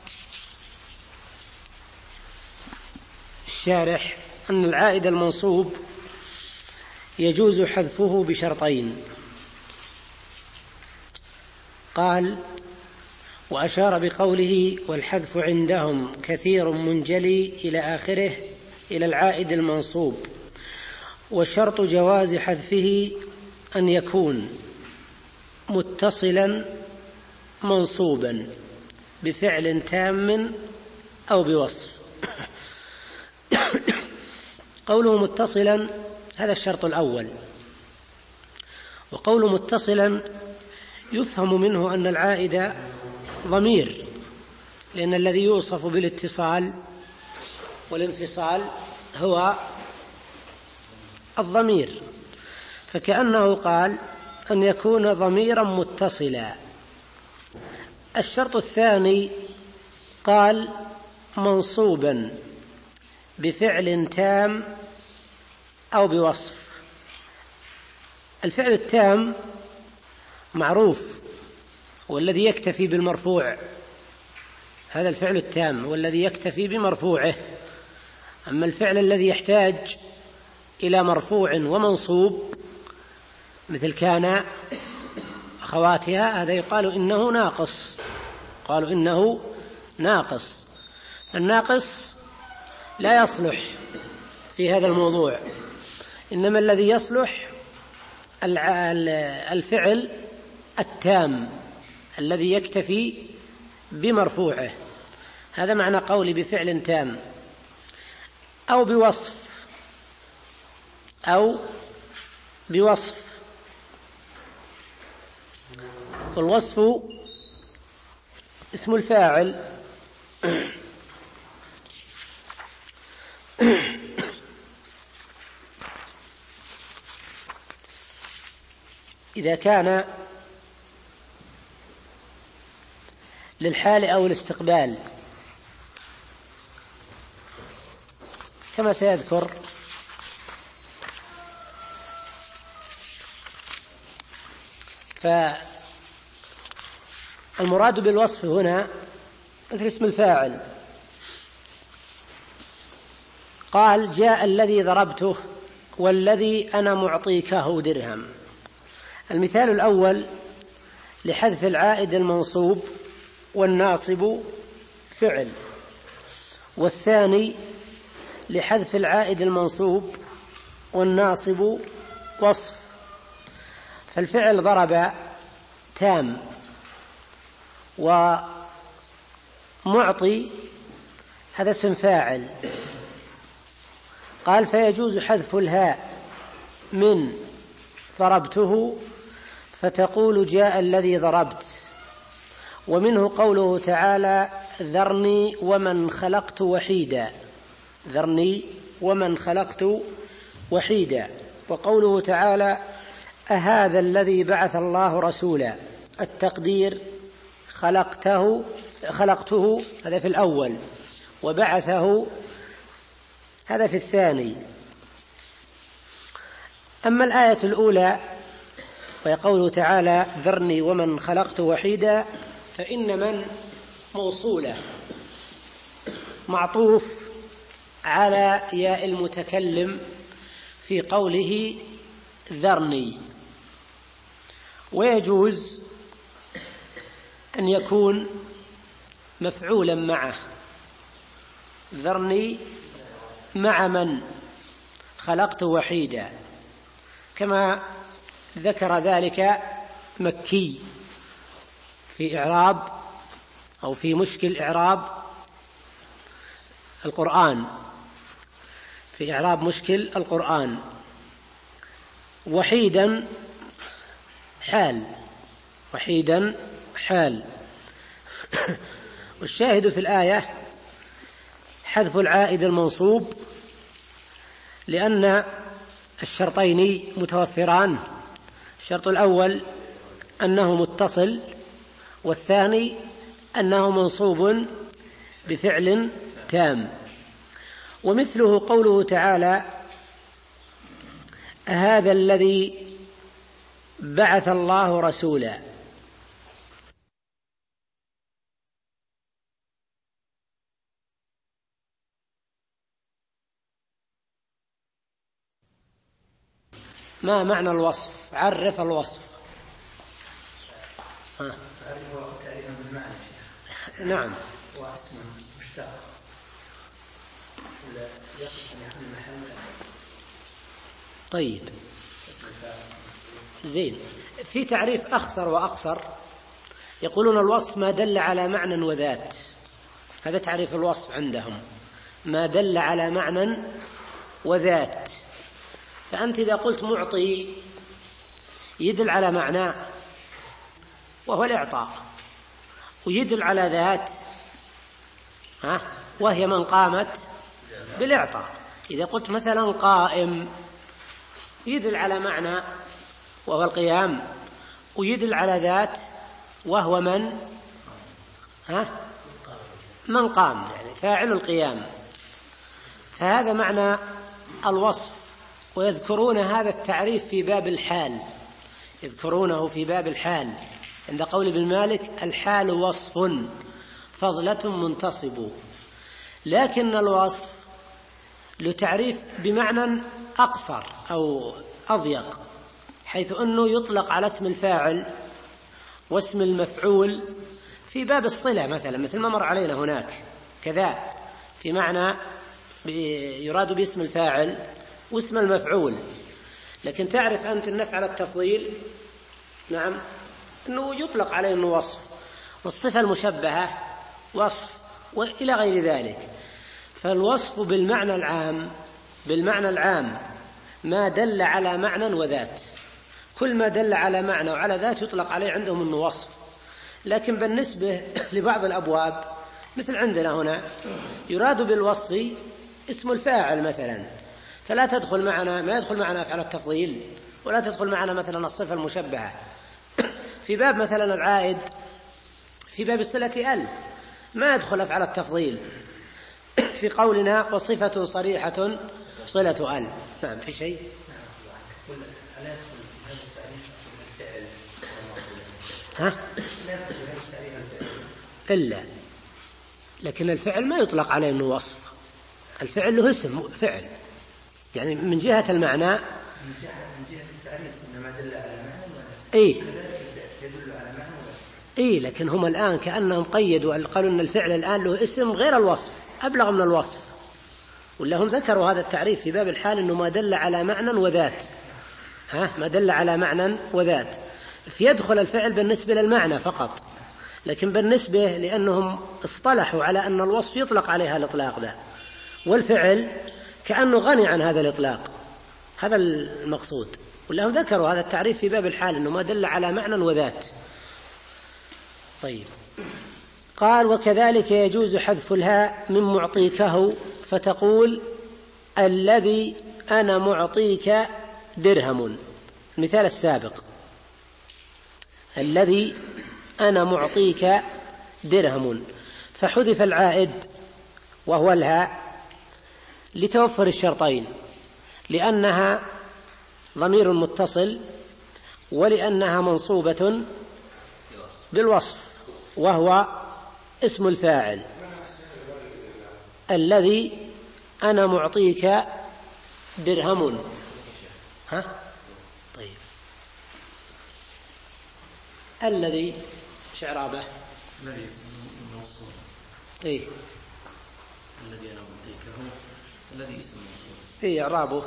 [SPEAKER 1] الشارح أن العائد المنصوب يجوز حذفه بشرطين. قال: وأشار بقوله: والحذف عندهم كثير منجلي إلى آخره إلى العائد المنصوب. وشرط جواز حذفه أن يكون متصلا منصوبا بفعل تام أو بوصف. قوله متصلا هذا الشرط الأول. وقوله متصلا يفهم منه أن العائد ضمير، لأن الذي يوصف بالاتصال والانفصال هو الضمير، فكأنه قال أن يكون ضميرا متصلا. الشرط الثاني قال منصوبا بفعل تام أو بوصف. الفعل التام معروف، والذي يكتفي بالمرفوع، هذا الفعل التام والذي يكتفي بمرفوعه. أما الفعل الذي يحتاج إلى مرفوع ومنصوب مثل كان أخواتها، هذا يقال إنه ناقص، قالوا إنه ناقص. الناقص لا يصلح في هذا الموضوع، إنما الذي يصلح الفعل التام الذي يكتفي بمرفوعه. هذا معنى قولي بفعل تام أو بوصف أو بوصف. والوصف اسم الفاعل إذا كان للحال أو الاستقبال، كما سيذكر. فالمراد بالوصف هنا مثل اسم الفاعل. قال: جاء الذي ضربته والذي أنا معطيكه درهم. المثال الأول لحذف العائد المنصوب والناصب فعل، والثاني لحذف العائد المنصوب والناصب وصف. فالفعل ضرب تام، ومعطي هذا اسم فاعل. قال: فيجوز حذف الهاء من ضربته فتقول جاء الذي ضربت. ومنه قوله تعالى: ذرني ومن خلقت وحيدا، ذرني ومن خلقت وحيدا. وقوله تعالى: أهذا الذي بعث الله رسولا. التقدير خلقته خلقته هذا في الأول، وبعثه هذا في الثاني. أما الآية الأولى وهي قوله تعالى: ذرني ومن خلقت وحيدا، فإن من موصولة معطوف على ياء المتكلم في قوله ذرني. ويجوز أن يكون مفعولا معه، ذرني مع من خلقت وحيدا، كما ذكر ذلك مكي في إعراب أو في مشكل إعراب القرآن، في إعراب مشكل القرآن. وحيدا حال، وحيدا حال. والشاهد في الآية حذف العائد المنصوب، لأن الشرطين متوفران. الشرط الأول أنه متصل، والثاني أنه منصوب بفعل تام. ومثله قوله تعالى: هذا الذي بعث الله رسولا. ما معنى الوصف؟ عرف الوصف. ها.
[SPEAKER 2] تعريفه تعريفا بالمعنى.
[SPEAKER 1] نعم.
[SPEAKER 2] هو اسم مشتق ولا يصف ان يكون محل.
[SPEAKER 1] طيب زين. في تعريف أخصر وأقصر، يقولون الوصف ما دل على معنى وذات. هذا تعريف الوصف عندهم، ما دل على معنى وذات. فأنت إذا قلت معطي يدل على معنى وهو الإعطاء، ويدل على ذات ها وهي من قامت بالإعطاء. إذا قلت مثلا قائم يدل على معنى وهو القيام، ويدل على ذات وهو من ها من قام، يعني فاعل القيام. فهذا معنى الوصف. ويذكرون هذا التعريف في باب الحال، يذكرونه في باب الحال عند قول ابن مالك: الحال وصف فضلة منتصب. لكن الوصف له تعريف بمعنى أقصر أو أضيق، حيث أنه يطلق على اسم الفاعل واسم المفعول في باب الصلة، مثلا مثل ما مر علينا هناك كذا، في معنى يراد باسم الفاعل واسم المفعول. لكن تعرف أنت النفع على التفضيل، نعم، أنه يطلق عليه أنه وصف، والصفة المشبهة وصف، وإلى غير ذلك. فالوصف بالمعنى العام بالمعنى العام ما دل على معنى وذات. كل ما دل على معنى وعلى ذات يطلق عليه عندهم أنه وصف. لكن بالنسبة لبعض الأبواب مثل عندنا هنا يراد بالوصف اسم الفاعل مثلا، فلا تدخل معنا ما يدخل معنا أفعال التفضيل، ولا تدخل معنا مثلا الصفة المشبهة. في باب مثلا العائد، في باب الصلة ال ما يدخل أفعال التفضيل في قولنا وصفة صريحة صلة ال. نعم، في شيء ها؟ إلا لكن الفعل ما يطلق عليه أنه وصف. الفعل له اسم فعل، يعني من جهة المعنى،
[SPEAKER 2] من جهة التعريف إنما دل على معنى
[SPEAKER 1] إيه
[SPEAKER 2] يدل على معنى.
[SPEAKER 1] إيه لكن هم الآن كأنهم قيدوا، قالوا أن الفعل الآن له اسم غير الوصف، أبلغ من الوصف. ولا هم ذكروا هذا التعريف في باب الحال أنه ما دل على معنى وذات. ها ما دل على معنى وذات، فيدخل الفعل بالنسبة للمعنى فقط. لكن بالنسبة لأنهم اصطلحوا على أن الوصف يطلق عليها الإطلاق ذا، والفعل كأنه غني عن هذا الإطلاق، هذا المقصود. ولهم ذكروا هذا التعريف في باب الحال أنه ما دل على معنى وذات. طيب، قال: وكذلك يجوز حذف الهاء من معطيكه، فتقول الذي أنا معطيك درهم. المثال السابق: الذي أنا معطيك درهم، فحذف العائد وهو الهاء لتوفر الشرطين، لأنها ضمير متصل، ولأنها منصوبة بالوصف وهو اسم الفاعل. الذي أنا معطيك درهم. ها؟ طيب، الذي شعرابه
[SPEAKER 2] الذي موصول.
[SPEAKER 1] إيه
[SPEAKER 2] الذي أنا معطيكه الذي اسم موصول.
[SPEAKER 1] إيه إعرابه.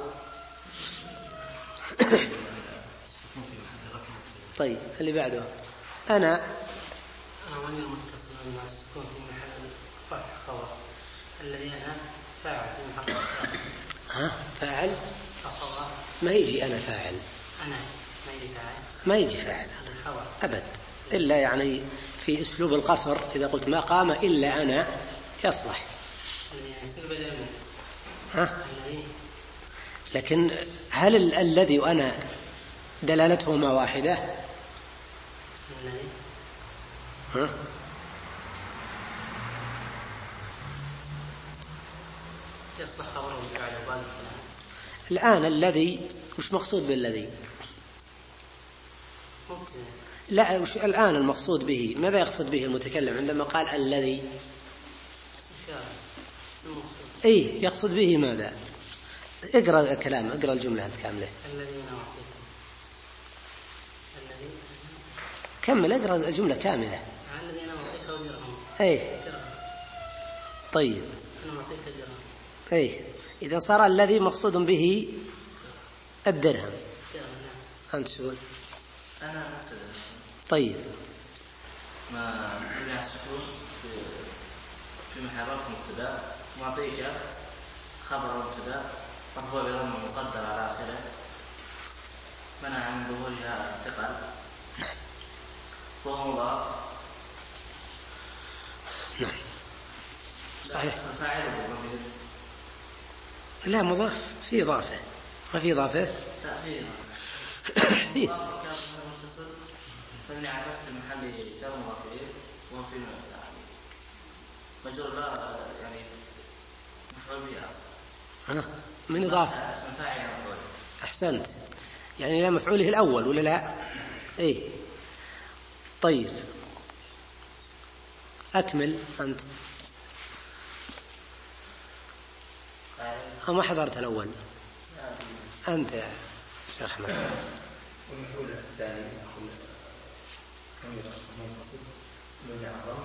[SPEAKER 1] طيب، اللي بعده أنا
[SPEAKER 3] أنا ضمير متصل مع السكون في محل رفع خبر. الذي أنا فاعل في محل
[SPEAKER 1] ها فاعل
[SPEAKER 3] خبر.
[SPEAKER 1] ما يجي أنا فاعل،
[SPEAKER 3] أنا ما يجي فاعل،
[SPEAKER 1] ما يجي فاعل
[SPEAKER 3] خبر
[SPEAKER 1] أبد، إلا يعني في أسلوب القصر إذا قلت ما قام إلا أنا يصلح.
[SPEAKER 3] الذي يصير بدل من
[SPEAKER 1] ها؟
[SPEAKER 3] الذي.
[SPEAKER 1] لكن هل ال- الذي وأنا دلالتهما واحدة؟
[SPEAKER 3] الذي
[SPEAKER 1] ها؟
[SPEAKER 3] يصلح خبره بعد ذلك.
[SPEAKER 1] الآن الذي وش مقصود بالذي؟
[SPEAKER 3] ممكن.
[SPEAKER 1] لا وش الآن المقصود به؟ ماذا يقصد به المتكلم عندما قال الذي؟ إيه يقصد به ماذا؟ اقرأ الكلام، اقرأ الجملة أنت كاملة.
[SPEAKER 3] الذين أعطيتهم. الذي
[SPEAKER 1] كمل اقرأ الجملة كاملة.
[SPEAKER 3] الذين أعطيتهم درهم.
[SPEAKER 1] إيه طيب.
[SPEAKER 3] أنا أعطيك درهم.
[SPEAKER 1] إيه إذا صار الذي مقصود به الدرهم. أنت شو؟
[SPEAKER 2] أنا
[SPEAKER 1] طيب.
[SPEAKER 2] ما منع السكون في محل رفع مبتدأ معطيك خبر مبتدأ مرفوع بضم مقدر على آخره منع من ظهورها ثقل وهو مضاف.
[SPEAKER 1] نعم صحيح.
[SPEAKER 2] الفاعل مضاف.
[SPEAKER 1] لا مضاف في إضافة. ما في إضافة؟
[SPEAKER 2] لا في
[SPEAKER 1] فيه.
[SPEAKER 2] فمن عرفت المحل جار مضاف إليه وهو في مجرور لا يعني مفعول به أصلا.
[SPEAKER 1] ها من إضافة.
[SPEAKER 2] اسم فاعل مفعول.
[SPEAKER 1] أحسنت، يعني لا مفعوله الأول ولا لا؟ إيه طيب أكمل أنت. أو ما حضرت الأول أنت يا شيخ أحمد.
[SPEAKER 2] والمفعول الثاني منفصل من أعظم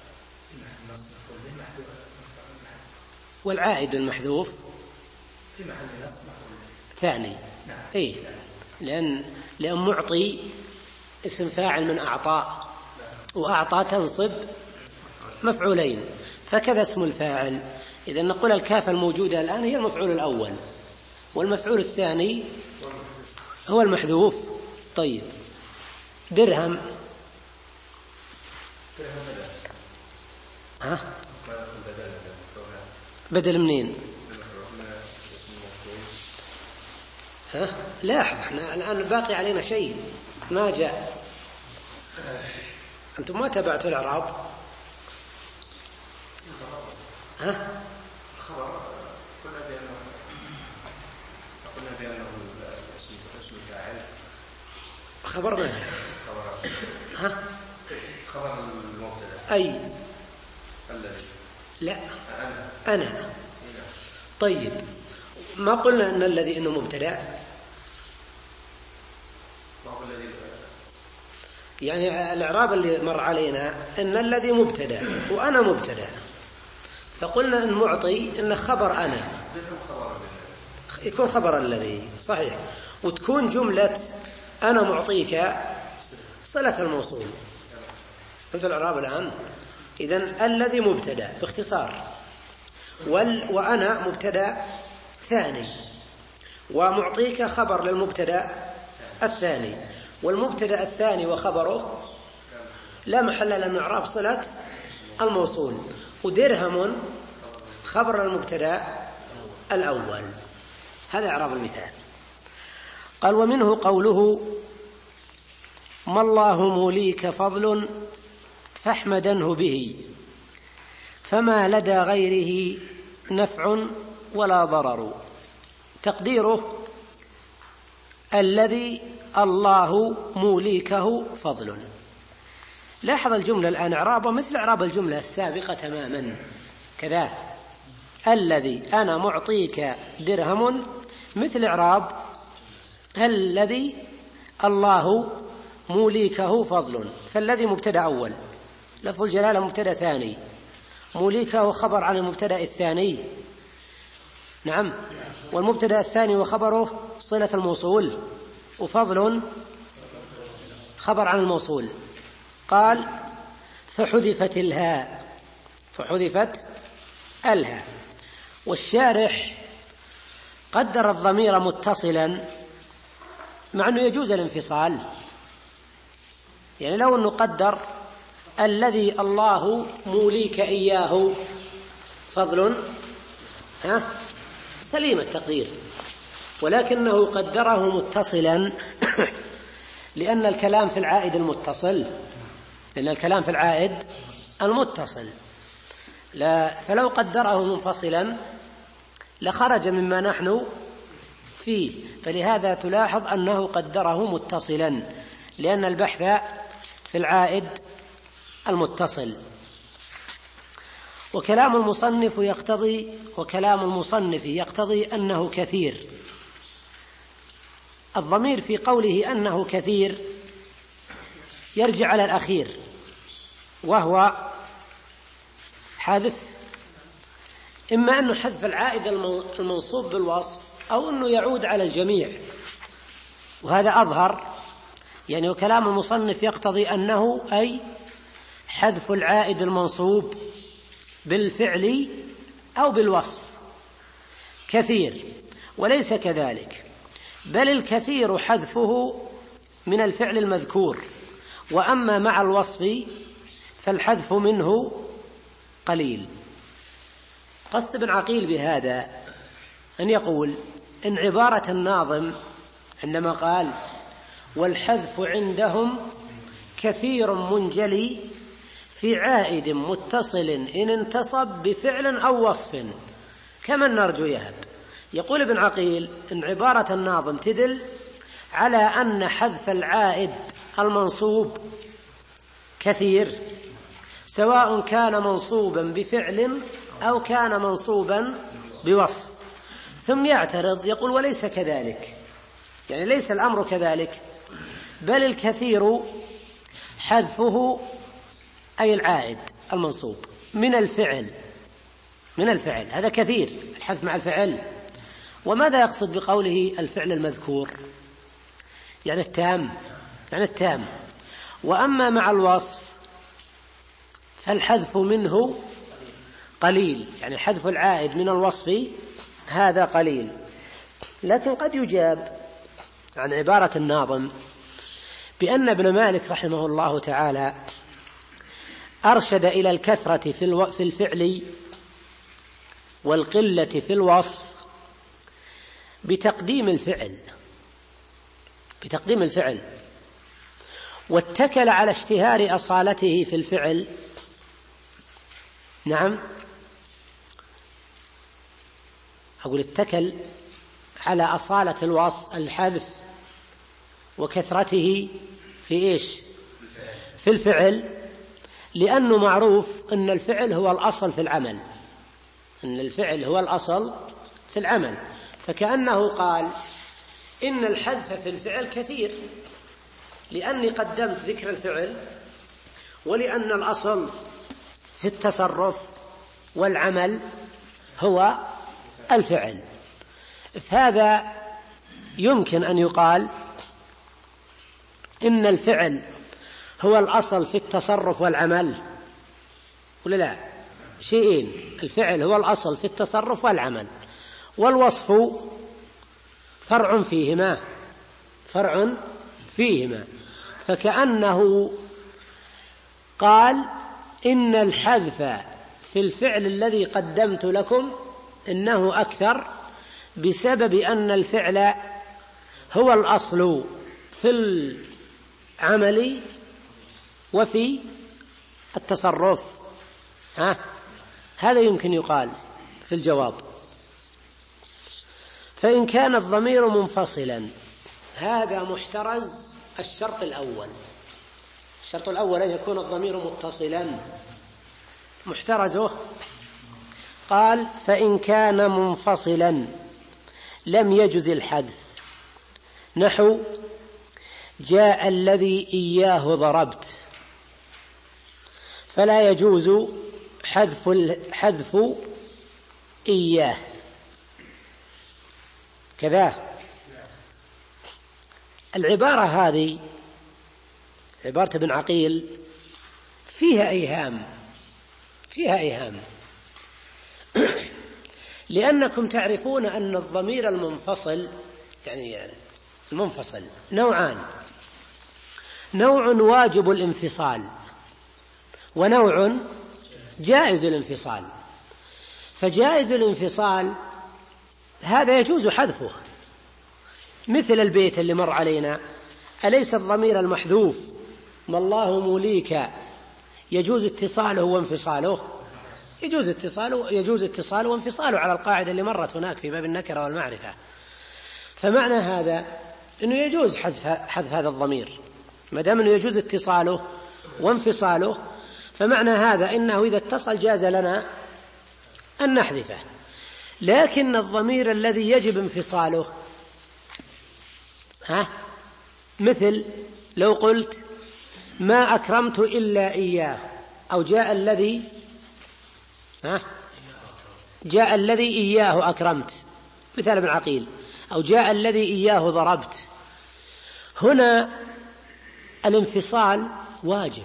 [SPEAKER 1] والعائد المحذوف
[SPEAKER 2] في محل نصب مفعول
[SPEAKER 1] ثاني. إيه لأن لأن معطي اسم فاعل من أعطى، وأعطى تنصب مفعولين، فكذا اسم الفاعل. إذا نقول الكاف الموجودة الآن هي المفعول الأول، والمفعول الثاني هو المحذوف. طيب درهم. ها بدل منين؟ ها لاحظ احنا الآن باقي علينا شيء ما جاء. أنتم ما تبعتوا الإعراب. ها
[SPEAKER 2] خبر قلنا بأنه قلنا بأنه اسم الفاعل
[SPEAKER 1] خبر ماذا؟
[SPEAKER 2] خبر
[SPEAKER 1] ها
[SPEAKER 2] خبر المبتدأ.
[SPEAKER 1] أي
[SPEAKER 2] الذي
[SPEAKER 1] لا
[SPEAKER 2] أنا
[SPEAKER 1] أنا. طيب ما قلنا أن الذي إنه مبتدأ؟ يعني الإعراب اللي مر علينا أن الذي مبتدأ وأنا مبتدأ، فقلنا أن معطي إنه خبر أنا يكون خبر الذي صحيح، وتكون جملة أنا معطيك صلة الموصول. فهمت الإعراب الآن؟ إذن الذي مبتدأ باختصار، وال وأنا مبتدأ ثاني، ومعطيك خبر للمبتدأ الثاني، والمبتدأ الثاني وخبره لا محل له من إعراب صلة الموصول، ودرهم خبر المبتدأ الأول. هذا إعراب المثال. قال ومنه قوله ما الله موليك فضل فاحمدنه به فما لدى غيره نفع ولا ضرر. تقديره الذي الله موليكه فضل. لاحظ الجملة الآن إعرابه مثل إعراب الجملة السابقة تماما كذا. الذي أنا معطيك درهم مثل إعراب الذي الله موليكه فضل. فالذي مبتدأ أول، لفظ الجلالة مبتدأ ثاني، موليكه خبر عن المبتدأ الثاني. نعم، والمبتدأ الثاني وخبره صلة الموصول، وفضل خبر عن الموصول. قال فحذفت الهاء، فحذفت الهاء. والشارح قدر الضمير متصلا مع أنه يجوز الانفصال، يعني لو أنه قدر الذي الله موليك إياه فضل ها سليم التقدير، ولكنه قدره متصلا لأن الكلام في العائد المتصل، لأن الكلام في العائد المتصل لا، فلو قدره منفصلا لخرج مما نحن فيه. فلهذا تلاحظ أنه قدره متصلا، لأن البحث في العائد المتصل. وكلام المصنف يقتضي وكلام المصنف يقتضي أنه كثير. الضمير في قوله أنه كثير يرجع على الأخير، وهو حذف، إما أنه حذف العائد المنصوب بالوصف أو أنه يعود على الجميع، وهذا أظهر. يعني وكلام المصنف يقتضي أنه أي حذف العائد المنصوب بالفعل أو بالوصف كثير، وليس كذلك، بل الكثير حذفه من الفعل المذكور، وأما مع الوصف فالحذف منه قليل. قصد ابن عقيل بهذا أن يقول إن عبارة الناظم عندما قال والحذف عندهم كثير منجلي في عائد متصل إن انتصب بفعل أو وصف كمن نرجو يهب، يقول ابن عقيل إن عبارة الناظم تدل على أن حذف العائد المنصوب كثير، سواء كان منصوبا بفعل أو كان منصوبا بوصف. ثم يعترض يقول وليس كذلك، يعني ليس الأمر كذلك، بل الكثير حذفه أي العائد المنصوب من الفعل من الفعل هذا كثير الحذف مع الفعل. وماذا يقصد بقوله الفعل المذكور؟ يعني التام يعني التام. وأما مع الوصف فالحذف منه قليل، يعني حذف العائد من الوصف هذا قليل. لكن قد يجاب عن عبارة الناظم بأن ابن مالك رحمه الله تعالى أرشد إلى الكثرة في الفعل والقلة في الوصف بتقديم الفعل بتقديم الفعل واتكل على اشتهار أصالته في الفعل. نعم، أقول اتكل على أصالة الوصف الحذف وكثرته في إيش؟ في الفعل، لأنه معروف أن الفعل هو الأصل في العمل أن الفعل هو الأصل في العمل فكأنه قال إن الحذف في الفعل كثير، لأني قدمت ذكر الفعل، ولأن الأصل في التصرف والعمل هو الفعل. فهذا يمكن أن يقال إن الفعل هو الأصل في التصرف والعمل، ولا لا؟ شيئين، الفعل هو الأصل في التصرف والعمل، والوصف فرع فيهما فرع فيهما فكأنه قال إن الحذف في الفعل الذي قدمت لكم إنه أكثر بسبب أن الفعل هو الأصل في العمل وفي التصرف. ها؟ هذا يمكن يقال في الجواب. فإن كان الضمير منفصلا، هذا محترز الشرط الأول. الشرط الأول أن يكون الضمير متصلا، محترزه قال فإن كان منفصلا لم يجز الحذف، نحو جاء الذي إياه ضربت، فلا يجوز حذف حذف إياه كذا. العبارة هذه عبارة ابن عقيل فيها إيهام فيها إيهام لأنكم تعرفون أن الضمير المنفصل يعني, يعني المنفصل نوعان، نوع واجب الانفصال ونوع جائز الانفصال. فجائز الانفصال هذا يجوز حذفه، مثل البيت اللي مر علينا، أليس الضمير المحذوف ما الله موليك يجوز اتصاله وانفصاله؟ يجوز اتصاله يجوز اتصاله وانفصاله على القاعدة اللي مرت هناك في باب النكرة والمعرفة. فمعنى هذا أنه يجوز حذف حذف هذا الضمير ما دام أنه يجوز اتصاله وانفصاله، فمعنى هذا إنه إذا اتصل جاز لنا أن نحذفه. لكن الضمير الذي يجب انفصاله، ها مثل لو قلت ما أكرمت إلا إياه، أو جاء الذي ها جاء الذي إياه أكرمت، مثال ابن عقيل، أو جاء الذي إياه ضربت. هنا الانفصال واجب،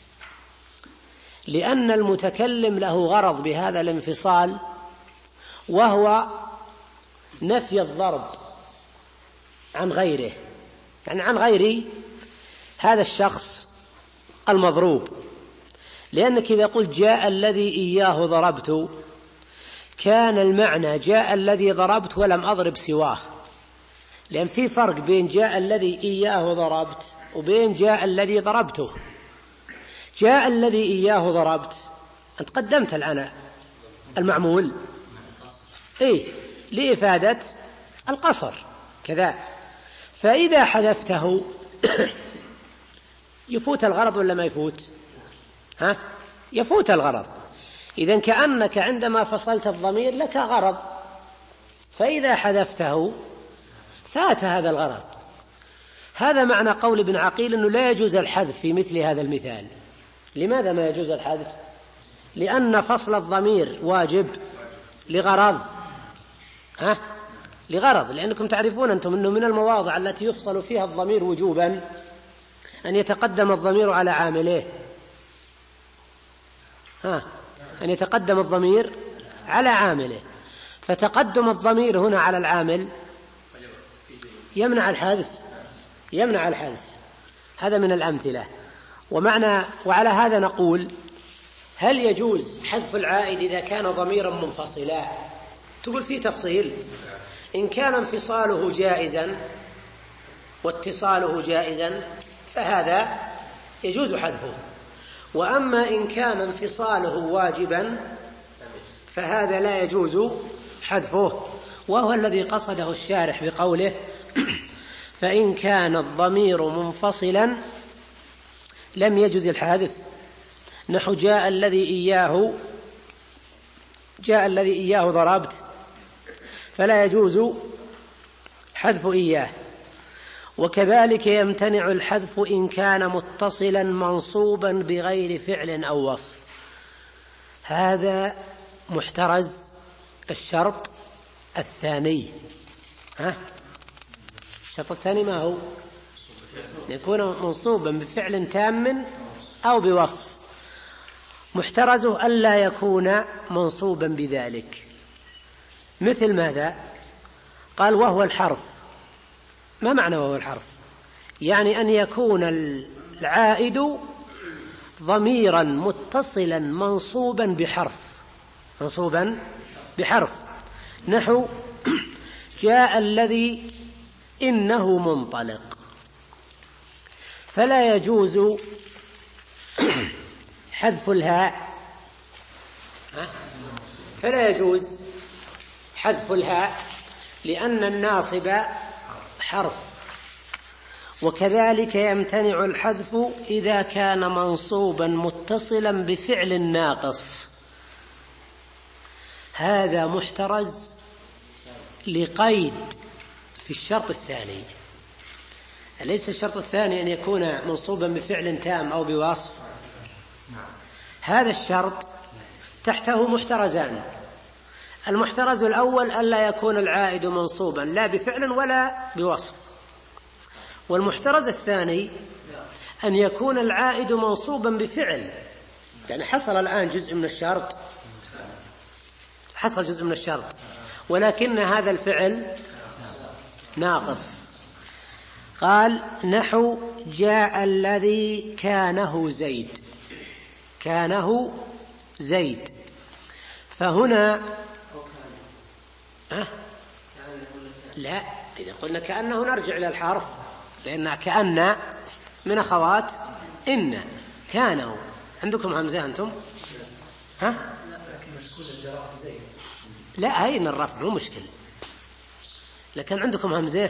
[SPEAKER 1] لأن المتكلم له غرض بهذا الانفصال، وهو نفي الضرب عن غيره، يعني عن غير هذا الشخص المضروب. لأنك إذا قلت جاء الذي إياه ضربت، كان المعنى جاء الذي ضربت ولم أضرب سواه، لأن في فرق بين جاء الذي إياه ضربت وبين جاء الذي ضربته. جاء الذي إياه ضربت أنت قدمت الآن المعمول إيه لإفادة القصر كذا، فإذا حذفته يفوت الغرض ولا ما يفوت؟ ها؟ يفوت الغرض. إذن كأنك عندما فصلت الضمير لك غرض، فإذا حذفته فات هذا الغرض. هذا معنى قول ابن عقيل أنه لا يجوز الحذف في مثل هذا المثال. لماذا ما يجوز الحذف؟ لأن فصل الضمير واجب لغرض، ها؟ لغرض، لأنكم تعرفون أنتم أنه من المواضع التي يفصل فيها الضمير وجوبا أن يتقدم الضمير على عامله، ها؟ أن يتقدم الضمير على عامله، فتقدم الضمير هنا على العامل يمنع الحذف يمنع الحذف هذا من الأمثلة. ومعنى وعلى هذا نقول: هل يجوز حذف العائد إذا كان ضميرا منفصلا؟ تقول فيه تفصيل. إن كان انفصاله جائزا واتصاله جائزا فهذا يجوز حذفه، وأما إن كان انفصاله واجبا فهذا لا يجوز حذفه، وهو الذي قصده الشارح بقوله: فإن كان الضمير منفصلا لم يجوز الحذف، نحو جاء الذي إياه جاء الذي إياه ضربت، فلا يجوز حذف إياه. وكذلك يمتنع الحذف إن كان متصلا منصوبا بغير فعل أو وصف. هذا محترز الشرط الثاني. ها؟ الشرط الثاني ما هو؟ يكون منصوبا بفعل تام أو بوصف. محترزه ألا يكون منصوبا بذلك. مثل ماذا؟ قال: وهو الحرف. ما معنى وهو الحرف؟ يعني أن يكون العائد ضميرا متصلا منصوبا بحرف منصوبا بحرف نحو جاء الذي إنه منطلق، فلا يجوز حذف الهاء فلا يجوز حذف الهاء لأن الناصب حرف. وكذلك يمتنع الحذف إذا كان منصوبا متصلا بفعل ناقص. هذا محترز لقيد في الشرط الثاني. أليس الشرط الثاني أن يكون منصوبا بفعل تام أو بوصف؟ هذا الشرط تحته محترزان. المحترز الأول ألا يكون العائد منصوبا لا بفعل ولا بوصف، والمحترز الثاني أن يكون العائد منصوبا بفعل. يعني حصل الآن جزء من الشرط حصل جزء من الشرط ولكن هذا الفعل ناقص. قال: نحو جاء الذي كانه زيد كانه زيد فهنا أه؟ لا، إذا قلنا كأنه نرجع إلى الحرف، لأن كأن من أخوات إن. كانه عندكم همزة أنتم؟ ها؟
[SPEAKER 2] سكون الجراح زين.
[SPEAKER 1] لا هين الرفع مو مشكلة، لكن عندكم همزة.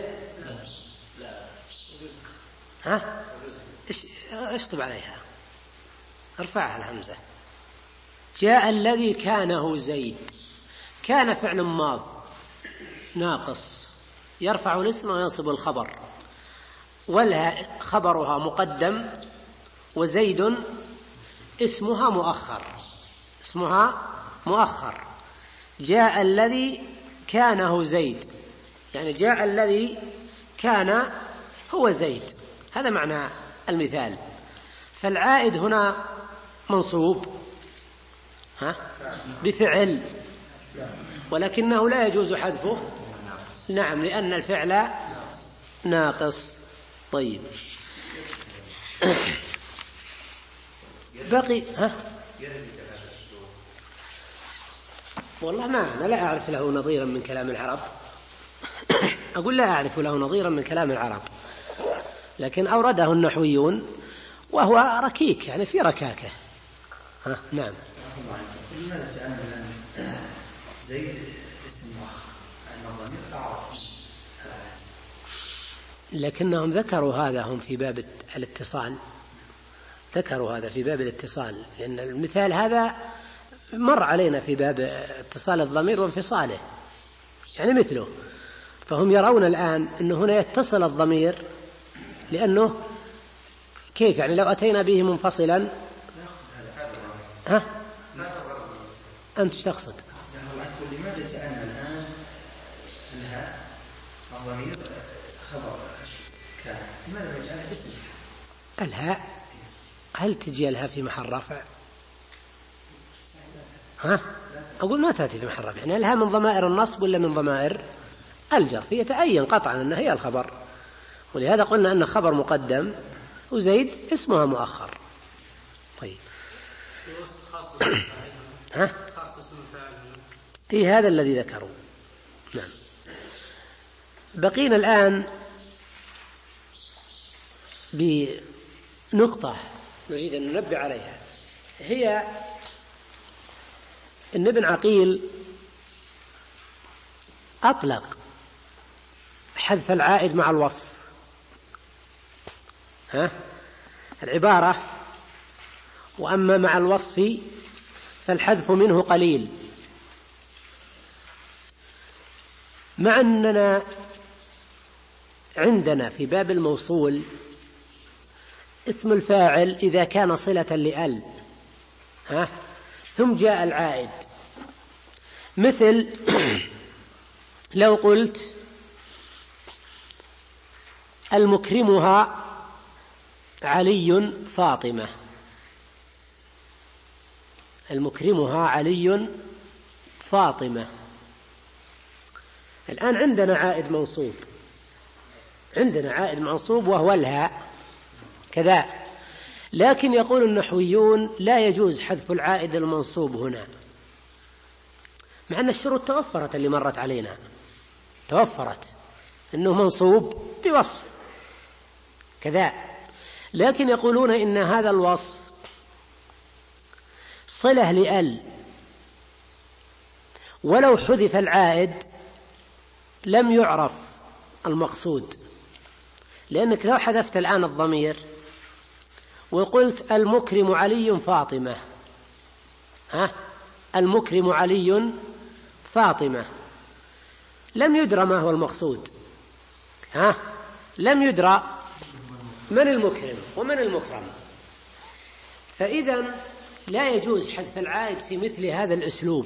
[SPEAKER 1] ها إيش اشطب عليها، ارفعها الهمزة. جاء الذي كانه زيد، كان فعل ماض ناقص يرفع الاسم وينصب الخبر، والها خبرها مقدم، وزيد اسمها مؤخر، اسمها مؤخر. جاء الذي كانه زيد، يعني جاء الذي كان هو زيد، هذا معنى المثال. فالعائد هنا منصوب ها بفعل، ولكنه لا يجوز حذفه، نعم، لأن الفعل ناقص. طيب بقي ها والله ما أنا لا أعرف له نظيرا من كلام العرب. أقول لا أعرف له نظيرا من كلام العرب، لكن أورده النحويون وهو ركيك، يعني في ركاكة. ها نعم.
[SPEAKER 2] لماذا جعلنا زيد اسم مؤخر؟
[SPEAKER 1] لكنهم ذكروا هذا هم في باب الاتصال، ذكروا هذا في باب الاتصال، لأن المثال هذا مر علينا في باب اتصال الضمير وانفصاله، يعني مثله. فهم يرون الآن أنه هنا يتصل الضمير، لأنه كيف يعني لو أتينا به منفصلا. ها أنت تقصد
[SPEAKER 2] لماذا جعلنا الآن الهاء الضمير خبر كان؟ لماذا جعلنا اسم
[SPEAKER 1] الهاء؟ هل تجي الهاء في محل رفع؟ ها أقول ما تأتي في محل رفع، يعني الهاء من ضمائر النصب ولا من ضمائر الجر؟ فيتعين قطعا أنها هي الخبر، ولهذا قلنا أن خبر مقدم وزيد اسمها مؤخر. طيب ها إيه هذا الذي ذكروا. نعم. بقينا الآن بنقطة نريد أن ننبه عليها، هي أن ابن عقيل أطلق حذف العائد مع الوصف. ها العبارة وأما مع الوصف فالحذف منه قليل، مع أننا عندنا في باب الموصول اسم الفاعل إذا كان صلة لأل ها ثم جاء العائد، مثل لو قلت المكرمها علي فاطمة، المكرمها علي فاطمة. الآن عندنا عائد منصوب، عندنا عائد منصوب وهو الهاء كذا، لكن يقول النحويون لا يجوز حذف العائد المنصوب هنا، مع أن الشروط توفرت اللي مرت علينا، توفرت أنه منصوب بوصف كذا، لكن يقولون إن هذا الوصف صلة لأل، ولو حذف العائد لم يعرف المقصود، لأنك لو حذفت الآن الضمير وقلت المكرم علي فاطمة، ها المكرم علي فاطمة، لم يدرى ما هو المقصود، ها لم يدرى من المكرم ومن المكرم. فإذا لا يجوز حذف العائد في مثل هذا الأسلوب،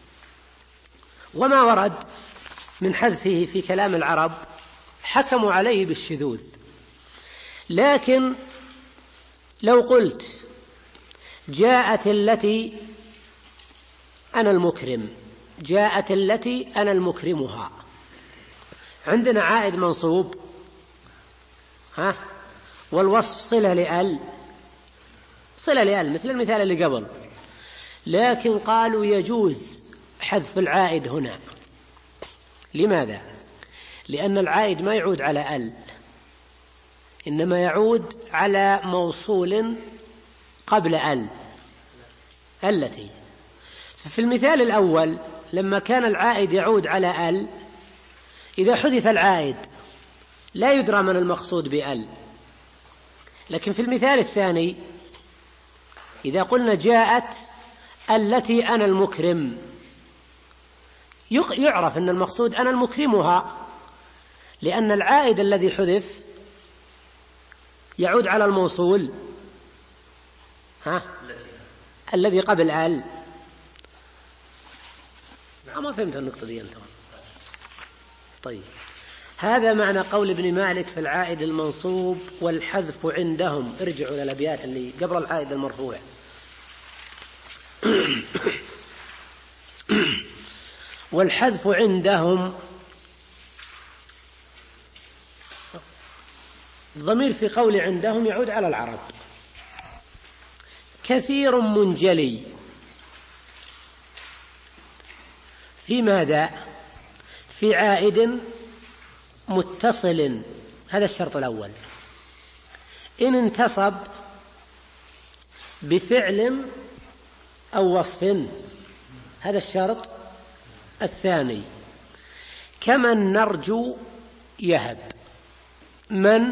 [SPEAKER 1] وما ورد من حذفه في كلام العرب حكموا عليه بالشذوذ. لكن لو قلت جاءت التي أنا المكرم، جاءت التي أنا المكرمها، عندنا عائد منصوب ها والوصف صلة لأل، صلة لأل مثل المثال اللي قبل، لكن قالوا يجوز حذف العائد هنا. لماذا؟ لأن العائد ما يعود على أل، إنما يعود على موصول قبل أل التي، ففي المثال الأول لما كان العائد يعود على ال، إذا حذف العائد لا يدرى من المقصود بال. لكن في المثال الثاني إذا قلنا جاءت التي أنا المكرم، يعرف أن المقصود أنا المكرمها، لأن العائد الذي حذف يعود على الموصول ها الذي قبل ال. ما فهمت النقطة دي أنت؟ طيب، هذا معنى قول ابن مالك في العائد المنصوب والحذف عندهم. ارجعوا إلى الأبيات اللي قبل العائد المرفوع. والحذف عندهم الضمير في قول عندهم يعود على العرب. كثير منجلي في ماذا؟ في عائد متصل، هذا الشرط الأول. إن انتصب بفعل أو وصف، هذا الشرط الثاني. كمن نرجو يهب. من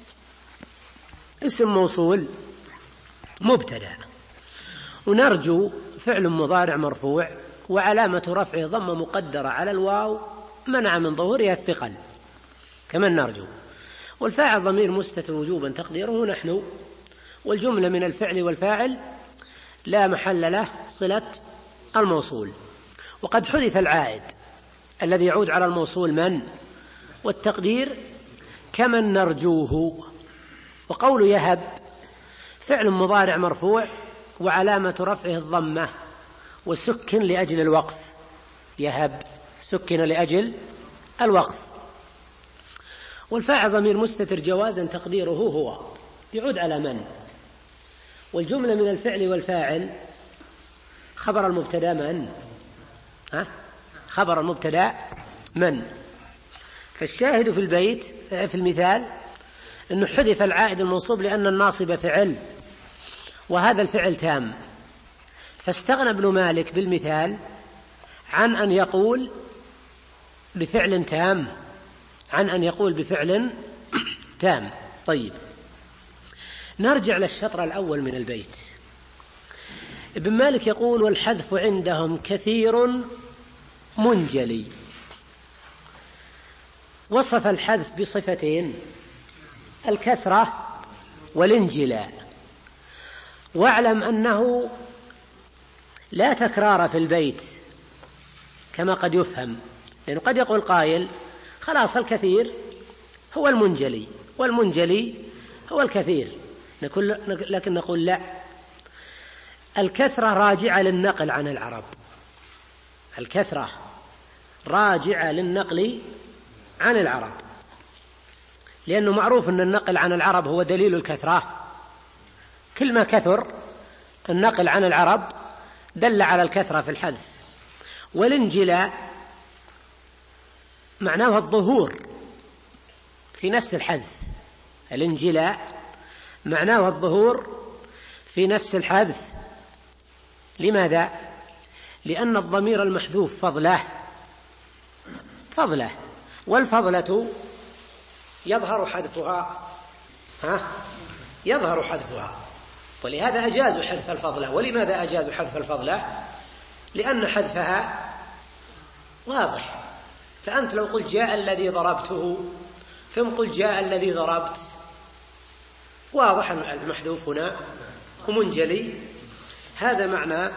[SPEAKER 1] اسم موصول مبتدأ، ونرجو فعل مضارع مرفوع وعلامة رفعه ضمة مقدرة على الواو منع من ظهورها الثقل. كمن نرجو، والفاعل ضمير مستتر وجوبا تقديره نحن، والجملة من الفعل والفاعل لا محل له صلة الموصول. وقد حذف العائد الذي يعود على الموصول من، والتقدير كمن نرجوه. وقول يهب فعل مضارع مرفوع وعلامة رفعه الضمة وسكن لأجل الوقف. يهب سكن لأجل الوقف. والفاعل ضمير مستتر جوازا تقديره هو، يعود على من. والجملة من الفعل والفاعل خبر المبتدا من، ها؟ خبر المبتدا من. فالشاهد في البيت في المثال أنه حذف العائد المنصوب لأن الناصب فعل، وهذا الفعل تام، فاستغنى ابن مالك بالمثال عن أن يقول بفعل تام عن أن يقول بفعل تام. طيب، نرجع للشطر الأول من البيت. ابن مالك يقول والحذف عندهم كثير منجلي. وصف الحذف بصفتين، الكثرة والانجلاء. واعلم أنه لا تكرار في البيت كما قد يفهم، لأنه قد يقول قائل خلاص الكثير هو المنجلي والمنجلي هو الكثير، لكن نقول لا، الكثرة راجعة للنقل عن العرب. الكثرة راجعة للنقل عن العرب، لأنه معروف أن النقل عن العرب هو دليل الكثرة. كل ما كثر النقل عن العرب دل على الكثرة في الحذف. والانجلاء معناه الظهور في نفس الحذف. الانجلاء معناه الظهور في نفس الحذف. لماذا؟ لأن الضمير المحذوف فضله فضله والفضلة يظهر حذفها ها يظهر حذفها ولهذا أجازوا حذف الفضلة. ولماذا أجازوا حذف الفضلة؟ لأن حذفها واضح. فأنت لو قلت جاء الذي ضربته ثم قلت جاء الذي ضربت، واضح المحذوف هنا ومنجلي. هذا معنى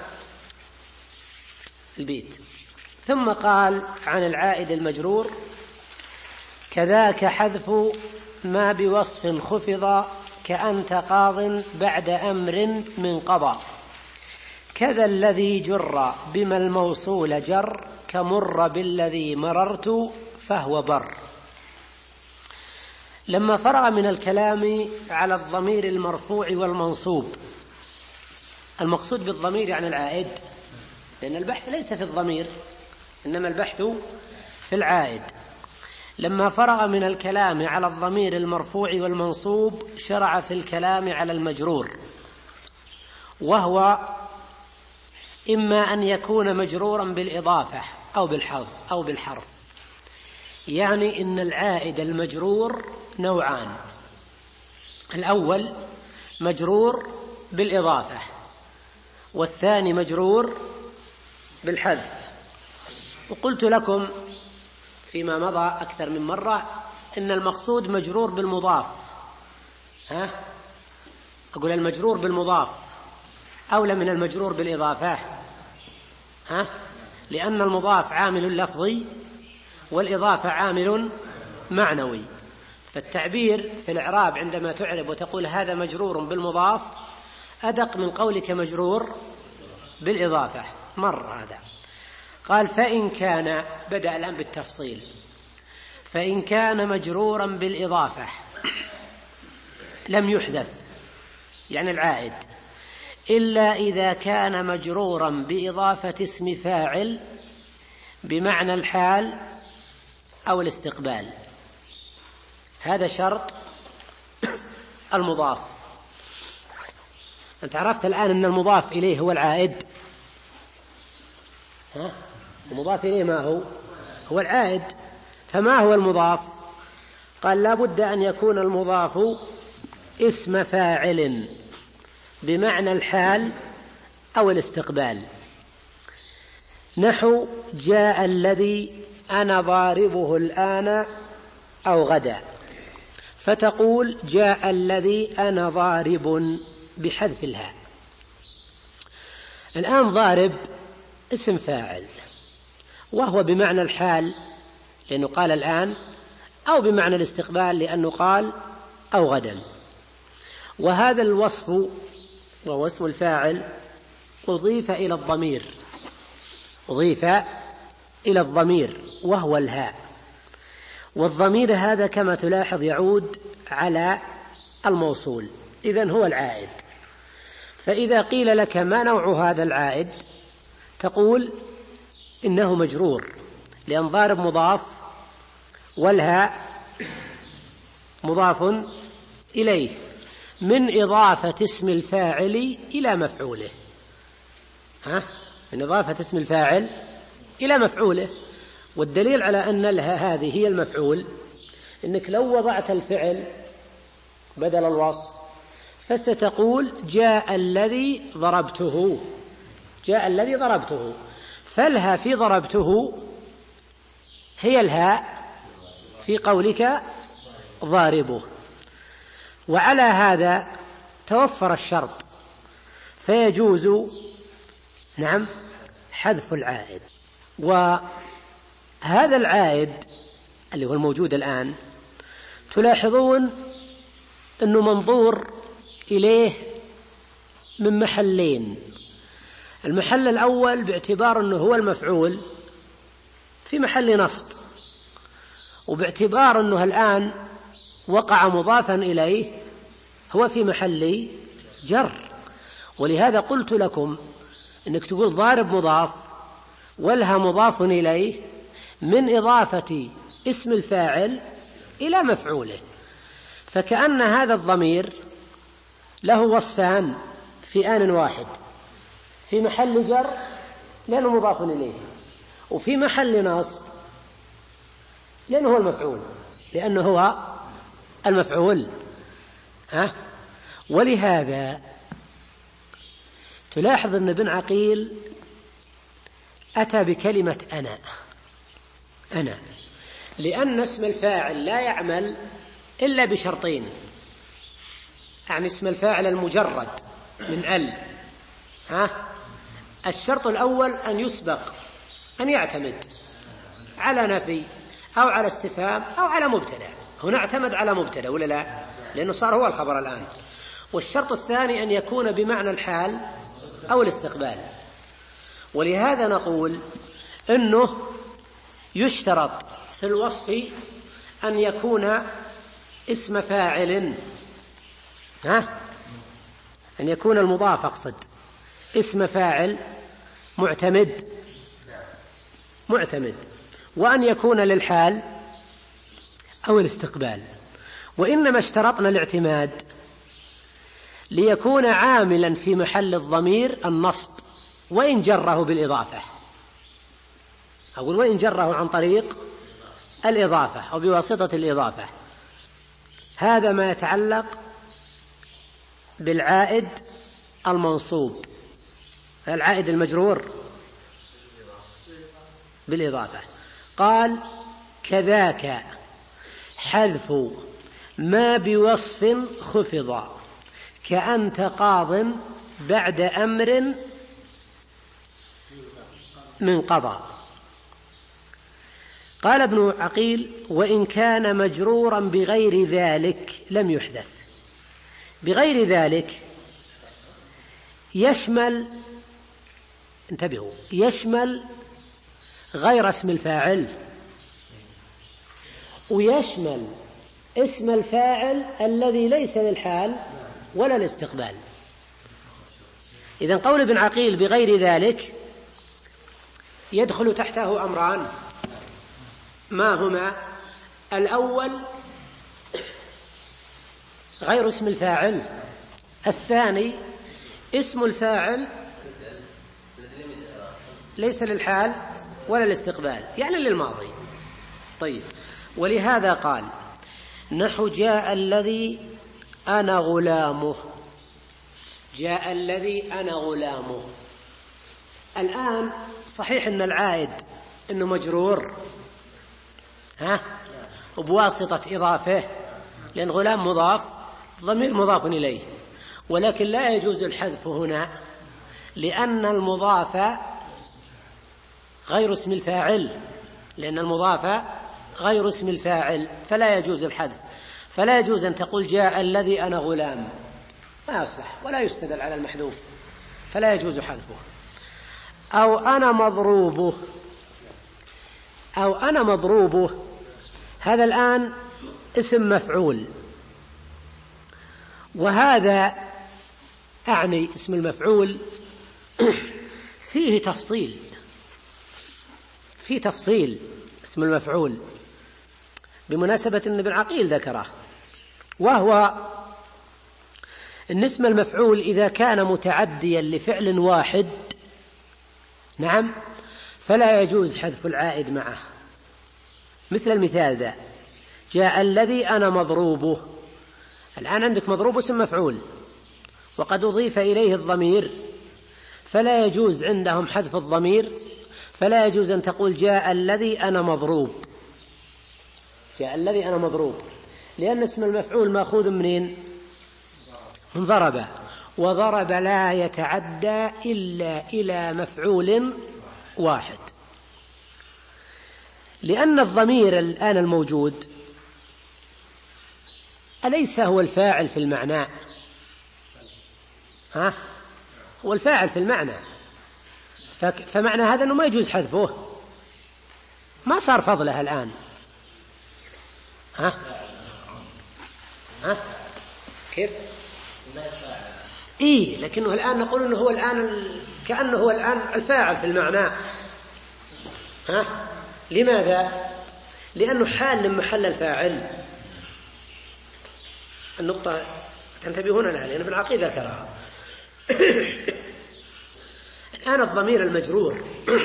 [SPEAKER 1] البيت. ثم قال عن العائد المجرور كذاك حذف ما بوصف خفض كأنت قاض بعد أمر من قضى، كذا الذي جر بما الموصول جر كمر بالذي مررت فهو بر. لما فرغ من الكلام على الضمير المرفوع والمنصوب، المقصود بالضمير يعني العائد، لأن البحث ليس في الضمير إنما البحث في العائد. لما فرغ من الكلام على الضمير المرفوع والمنصوب شرع في الكلام على المجرور، وهو إما أن يكون مجرورا بالإضافة أو بالحرف أو بالحرف. يعني إن العائد المجرور نوعان: الأول مجرور بالإضافة، والثاني مجرور بالحذف. وقلت لكم فيما مضى أكثر من مرة إن المقصود مجرور بالمضاف. ها؟ أقول المجرور بالمضاف أولى من المجرور بالإضافة. ها؟ لأن المضاف عامل لفظي والإضافة عامل معنوي، فالتعبير في الإعراب عندما تعرب وتقول هذا مجرور بالمضاف أدق من قولك مجرور بالإضافة. مر هذا. قال فإن كان، بدأ الآن بالتفصيل، فإن كان مجرورا بالإضافة لم يحذف، يعني العائد، إلا إذا كان مجرورا بإضافة اسم فاعل بمعنى الحال أو الاستقبال. هذا شرط المضاف. أنت عرفت الآن أن المضاف إليه هو العائد. ها؟ المضاف إليه ما هو؟ هو العائد. فما هو المضاف؟ قال لا بد أن يكون المضاف اسم فاعل بمعنى الحال أو الاستقبال. نحو جاء الذي أنا ضاربه الآن أو غدا، فتقول جاء الذي أنا ضارب بحذف الهاء. الآن ضارب اسم فاعل وهو بمعنى الحال لأنه قال الآن، أو بمعنى الاستقبال لأنه قال أو غدا. وهذا الوصف وهو اسم الفاعل أضيف إلى الضمير، أضيف إلى الضمير وهو الهاء. والضمير هذا كما تلاحظ يعود على الموصول، إذن هو العائد. فإذا قيل لك ما نوع هذا العائد تقول إنه مجرور، لأن ضارب مضاف والهاء مضاف إليه من إضافة اسم الفاعل إلى مفعوله. ها؟ من إضافة اسم الفاعل إلى مفعوله. والدليل على أن لها هذه هي المفعول إنك لو وضعت الفعل بدل الوصف فستقول جاء الذي ضربته، جاء الذي ضربته، فالها في ضربته هي الهاء في قولك ضاربه. وعلى هذا توفر الشرط فيجوز نعم حذف العائد. وهذا العائد اللي هو الموجود الآن تلاحظون أنه منظور إليه من محلين. المحل الأول باعتبار أنه هو المفعول في محل نصب، وباعتبار أنه الآن وقع مضافا إليه هو في محل جر. ولهذا قلت لكم أنك تقول ضارب مضاف والها مضاف إليه من إضافة اسم الفاعل إلى مفعوله، فكأن هذا الضمير له وصفان في آن واحد، في محل جر لأنه مضاف إليه، وفي محل نصب لأنه هو المفعول، لأنه هو المفعول. ها؟ ولهذا تلاحظ أن ابن عقيل أتى بكلمة أنا أنا لأن اسم الفاعل لا يعمل إلا بشرطين، يعني اسم الفاعل المجرد من ال. ها؟ الشرط الأول أن يسبق، أن يعتمد على نفي أو على استفهام أو على مبتدأ. هنا اعتمد على مبتدأ ولا لا؟ لأنه صار هو الخبر الآن. والشرط الثاني أن يكون بمعنى الحال أو الاستقبال. ولهذا نقول أنه يشترط في الوصف أن يكون اسم فاعل، ها؟ أن يكون المضاف أقصد اسم فاعل معتمد معتمد وأن يكون للحال أو الاستقبال. وإنما اشترطنا الاعتماد ليكون عاملا في محل الضمير النصب، وإن جره بالإضافة، أقول وإن جره عن طريق الإضافة أو بواسطة الإضافة. هذا ما يتعلق بالعائد المنصوب، العائد المجرور بالإضافة. قال كذاك حذف ما بوصف خفض كأنت قاض بعد أمر من قضى. قال ابن عقيل وإن كان مجرورا بغير ذلك لم يحدث. بغير ذلك يشمل، انتبهوا، يشمل غير اسم الفاعل ويشمل اسم الفاعل الذي ليس للحال ولا الاستقبال. إذن قول ابن عقيل بغير ذلك يدخل تحته أمران، ما هما؟ الأول غير اسم الفاعل، الثاني اسم الفاعل ليس للحال ولا الاستقبال، يعني للماضي. طيب، ولهذا قال نحو جاء الذي أنا غلامه، جاء الذي أنا غلامه. الآن صحيح أن العائد أنه مجرور ها وبواسطة إضافة، لأن غلام مضاف ضمير مضاف إليه، ولكن لا يجوز الحذف هنا لأن المضاف غير اسم الفاعل، لأن المضاف غير اسم الفاعل فلا يجوز الحذف. فلا يجوز أن تقول جاء الذي أنا غلام، ما يصلح ولا يستدل على المحذوف، فلا يجوز حذفه. أو أنا مضروبه، أو أنا مضروبه، هذا الآن اسم مفعول، وهذا أعني اسم المفعول فيه تفصيل، فيه تفصيل اسم المفعول بمناسبة أن ابن عقيل ذكره، وهو أن اسم المفعول إذا كان متعديا لفعل واحد نعم فلا يجوز حذف العائد معه. مثل المثال ذا جاء الذي أنا مضروبه، الآن عندك مضروب اسم مفعول وقد أضيف إليه الضمير، فلا يجوز عندهم حذف الضمير، فلا يجوز أن تقول جاء الذي أنا مضروب، جاء الذي أنا مضروب، لأن اسم المفعول مأخوذ منين؟ من ضرب، وضرب لا يتعدى إلا إلى مفعول واحد، لأن الضمير الآن الموجود أليس هو الفاعل في المعنى؟ ها؟ هو الفاعل في المعنى، فمعنى هذا أنه ما يجوز حذفه، ما صار فضله الآن. ها؟ ها؟ كيف؟ إيه، لكنه الآن نقول أنه هو الآن كأنه هو الآن الفاعل في المعنى. ها؟ لماذا؟ لأنه حال محل الفاعل. النقطة تنتبهون لها لأن ابن عقيل ذكرها. الآن الضمير المجرور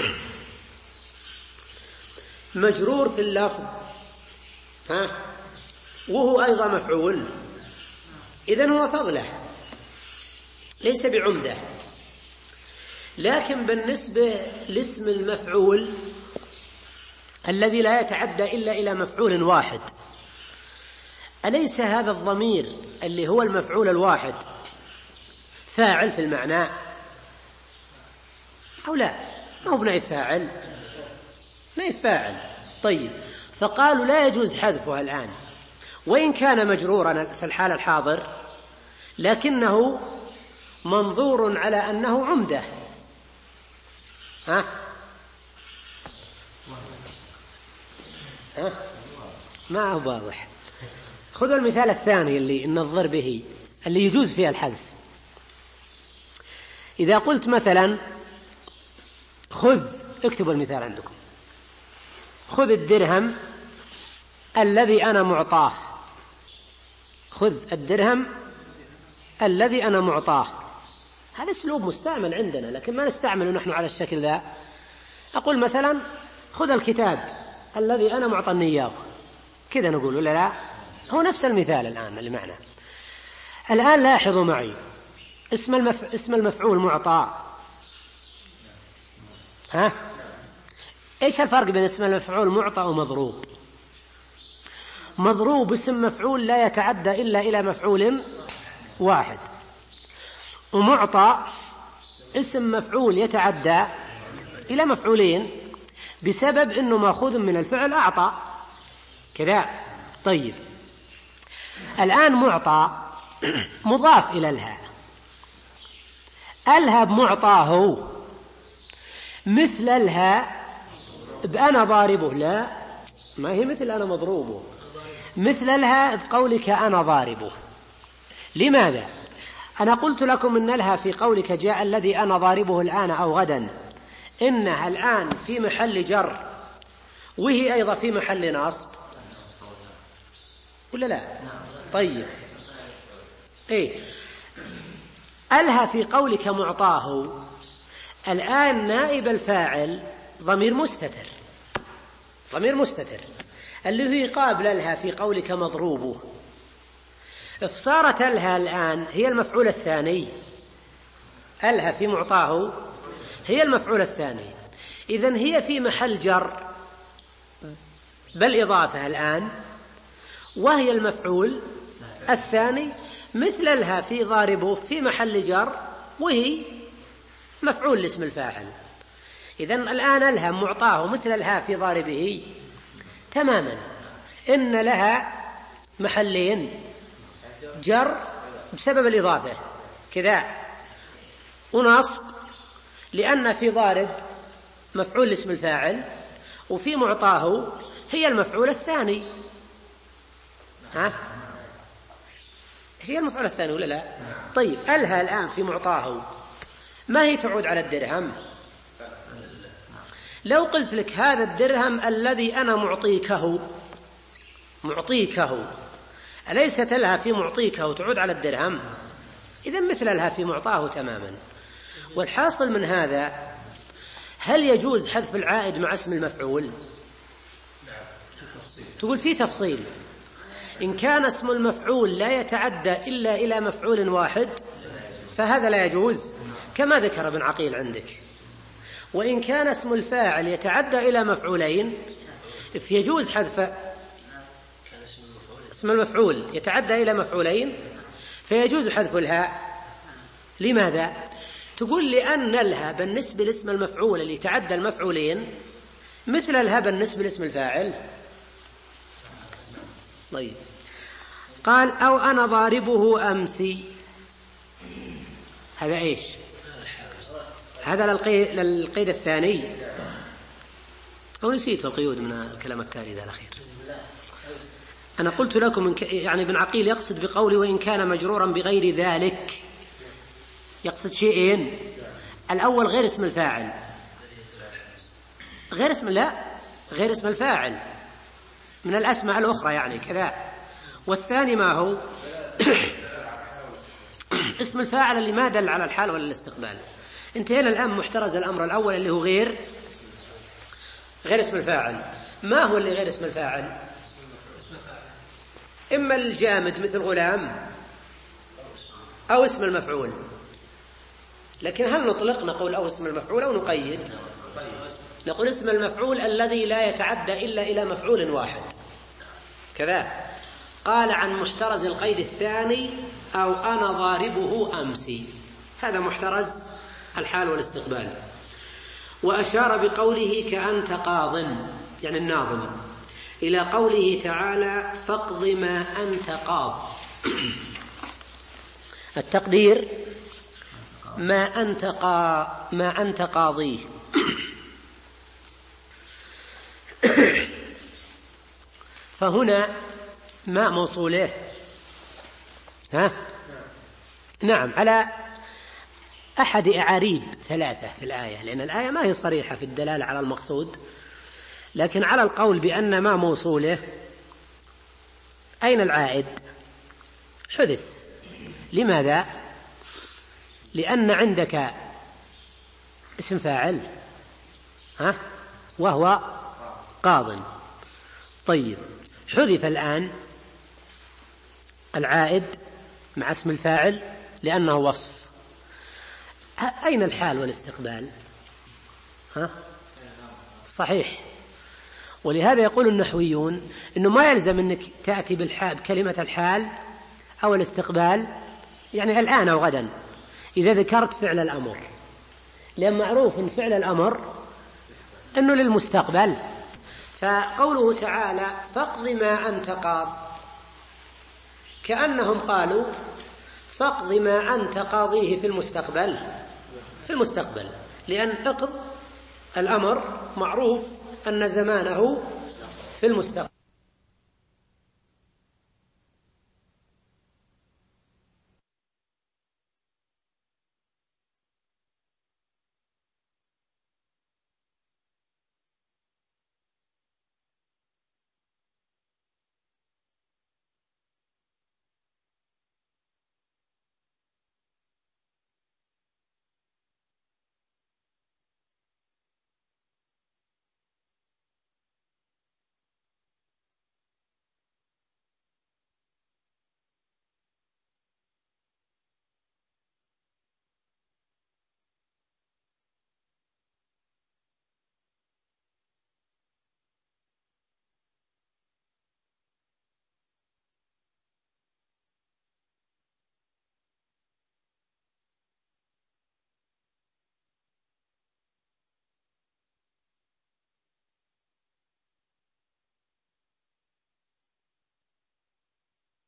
[SPEAKER 1] مجرور في اللفظ، ها؟ وهو أيضا مفعول، إذن هو فضله ليس بعمدة. لكن بالنسبة لاسم المفعول الذي لا يتعدى إلا إلى مفعول واحد، أليس هذا الضمير اللي هو المفعول الواحد فاعل في المعنى أو لا؟ ما هو بنائب فاعل، نائب فاعل. طيب، فقالوا لا يجوز حذفها الآن، وإن كان مجرورا في الحال الحاضر، لكنه منظور على أنه عمدة. ها؟ ها؟ ما هو واضح. خذوا المثال الثاني اللي ننظر به، اللي يجوز فيها الحذف. إذا قلت مثلا خذ، اكتبوا المثال عندكم، خذ الدرهم الذي أنا معطاه، خذ الدرهم الذي أنا معطاه، هذا أسلوب مستعمل عندنا لكن ما نستعمله نحن على الشكل ذا. أقول مثلا خذ الكتاب الذي أنا معطني إياه، كذا نقول ولا لا؟ هو نفس المثال الآن اللي معنا. الآن لاحظوا معي اسم, المف... اسم المفعول معطى، ها؟ إيش الفرق بين اسم المفعول معطى ومضروب؟ مضروب اسم مفعول لا يتعدى إلا إلى مفعول واحد، ومعطى اسم مفعول يتعدى إلى مفعولين بسبب أنه مأخوذ من الفعل أعطى كذا. طيب الآن معطى مضاف إلى الهاء، الهاء بمعطاه مثل الهاء بأنا ضاربه، لا ما هي مثل أنا مضروبه، مثل الهاء بقولك أنا ضاربه. لماذا؟ أنا قلت لكم إن الهاء في قولك جاء الذي أنا ضاربه الآن أو غدا إنها الآن في محل جر وهي أيضا في محل نصب ولا لا؟ طيب إيه الها في قولك معطاه الآن نائب الفاعل ضمير مستتر، ضمير مستتر اللي هي قابل الها في قولك مضروبه، فصارت الها الآن هي المفعول الثاني، الها في معطاه هي المفعول الثاني، إذن هي في محل جر بالإضافة الآن وهي المفعول الثاني، مثل الها في ضاربه في محل جر وهي مفعول لاسم الفاعل. إذن الآن الها معطاه مثل الها في ضاربه تماما، إن لها محلين جر بسبب الإضافة كذا ونصب لأن في ضارب مفعول لاسم الفاعل وفي معطاه هي المفعول الثاني. ها هي المفعول الثاني ولا لا؟ طيب ألها الآن في معطاه ما هي تعود على الدرهم؟ لو قلت لك هذا الدرهم الذي أنا معطيكه، معطيكه أليست لها في معطيكه تعود على الدرهم؟ إذن مثل لها في معطاه تماما. والحاصل من هذا هل يجوز حذف العائد مع اسم المفعول؟ تقول في تفصيل، إن كان اسم المفعول لا يتعدى إلا إلى مفعول واحد فهذا لا يجوز كما ذكر ابن عقيل عندك، وإن كان اسم الفاعل يتعدى إلى مفعولين فيجوز حذف اسم المفعول يتعدى إلى مفعولين فيجوز حذف الهاء. لماذا؟ تقول لأن الها بالنسبة لاسم المفعول اللي يتعدى المفعولين مثل الها بالنسبة لاسم الفاعل. طيب قال أو أنا ضاربه أمسي، هذا إيش؟ هذا للقيد, للقيد الثاني أو نسيت القيود من الكلام التالي ذا الأخير. أنا قلت لكم يعني ابن عقيل يقصد بقوله وإن كان مجرورا بغير ذلك، يقصد شيئين، الأول غير اسم الفاعل، غير اسم لا غير اسم الفاعل من الأسماء الأخرى يعني كذا، والثاني ما هو اسم الفاعل اللي ما دل على الحال ولا الاستقبال. انتهينا الآن محترز الأمر الأول اللي هو غير غير اسم الفاعل. ما هو اللي غير اسم الفاعل؟ إما الجامد مثل غلام أو اسم المفعول، لكن هل نطلق نقول أو اسم المفعول أو نقيد؟ نقول اسم المفعول الذي لا يتعدى إلا إلى مفعول واحد كذا. قال عن محترز القيد الثاني أو أنا ضاربه أمسي، هذا محترز الحال والاستقبال. وأشار بقوله كأنت قاض يعني الناظم إلى قوله تعالى فاقض ما أنت قاض، التقدير ما أنت, قا ما أنت قاضيه. فهنا ما موصوله ها؟ نعم على أحد أعاريب ثلاثة في الآية، لأن الآية ما هي صريحة في الدلالة على المقصود، لكن على القول بأن ما موصوله أين العائد حذف. لماذا؟ لأن عندك اسم فاعل ها وهو قاض. طيب حذف الآن العائد مع اسم الفاعل لأنه وصف. أين الحال والاستقبال؟ ها؟ صحيح. ولهذا يقول النحويون إنه ما يلزم أنك تأتي بالحال بكلمة الحال أو الاستقبال يعني الآن أو غدا إذا ذكرت فعل الأمر، لأن معروف أن فعل الأمر أنه للمستقبل. فقوله تعالى فاقض ما أنت قاض كأنهم قالوا فاقض ما أنت قاضيه في المستقبل في المستقبل لأن اقض الأمر معروف أن زمانه في المستقبل.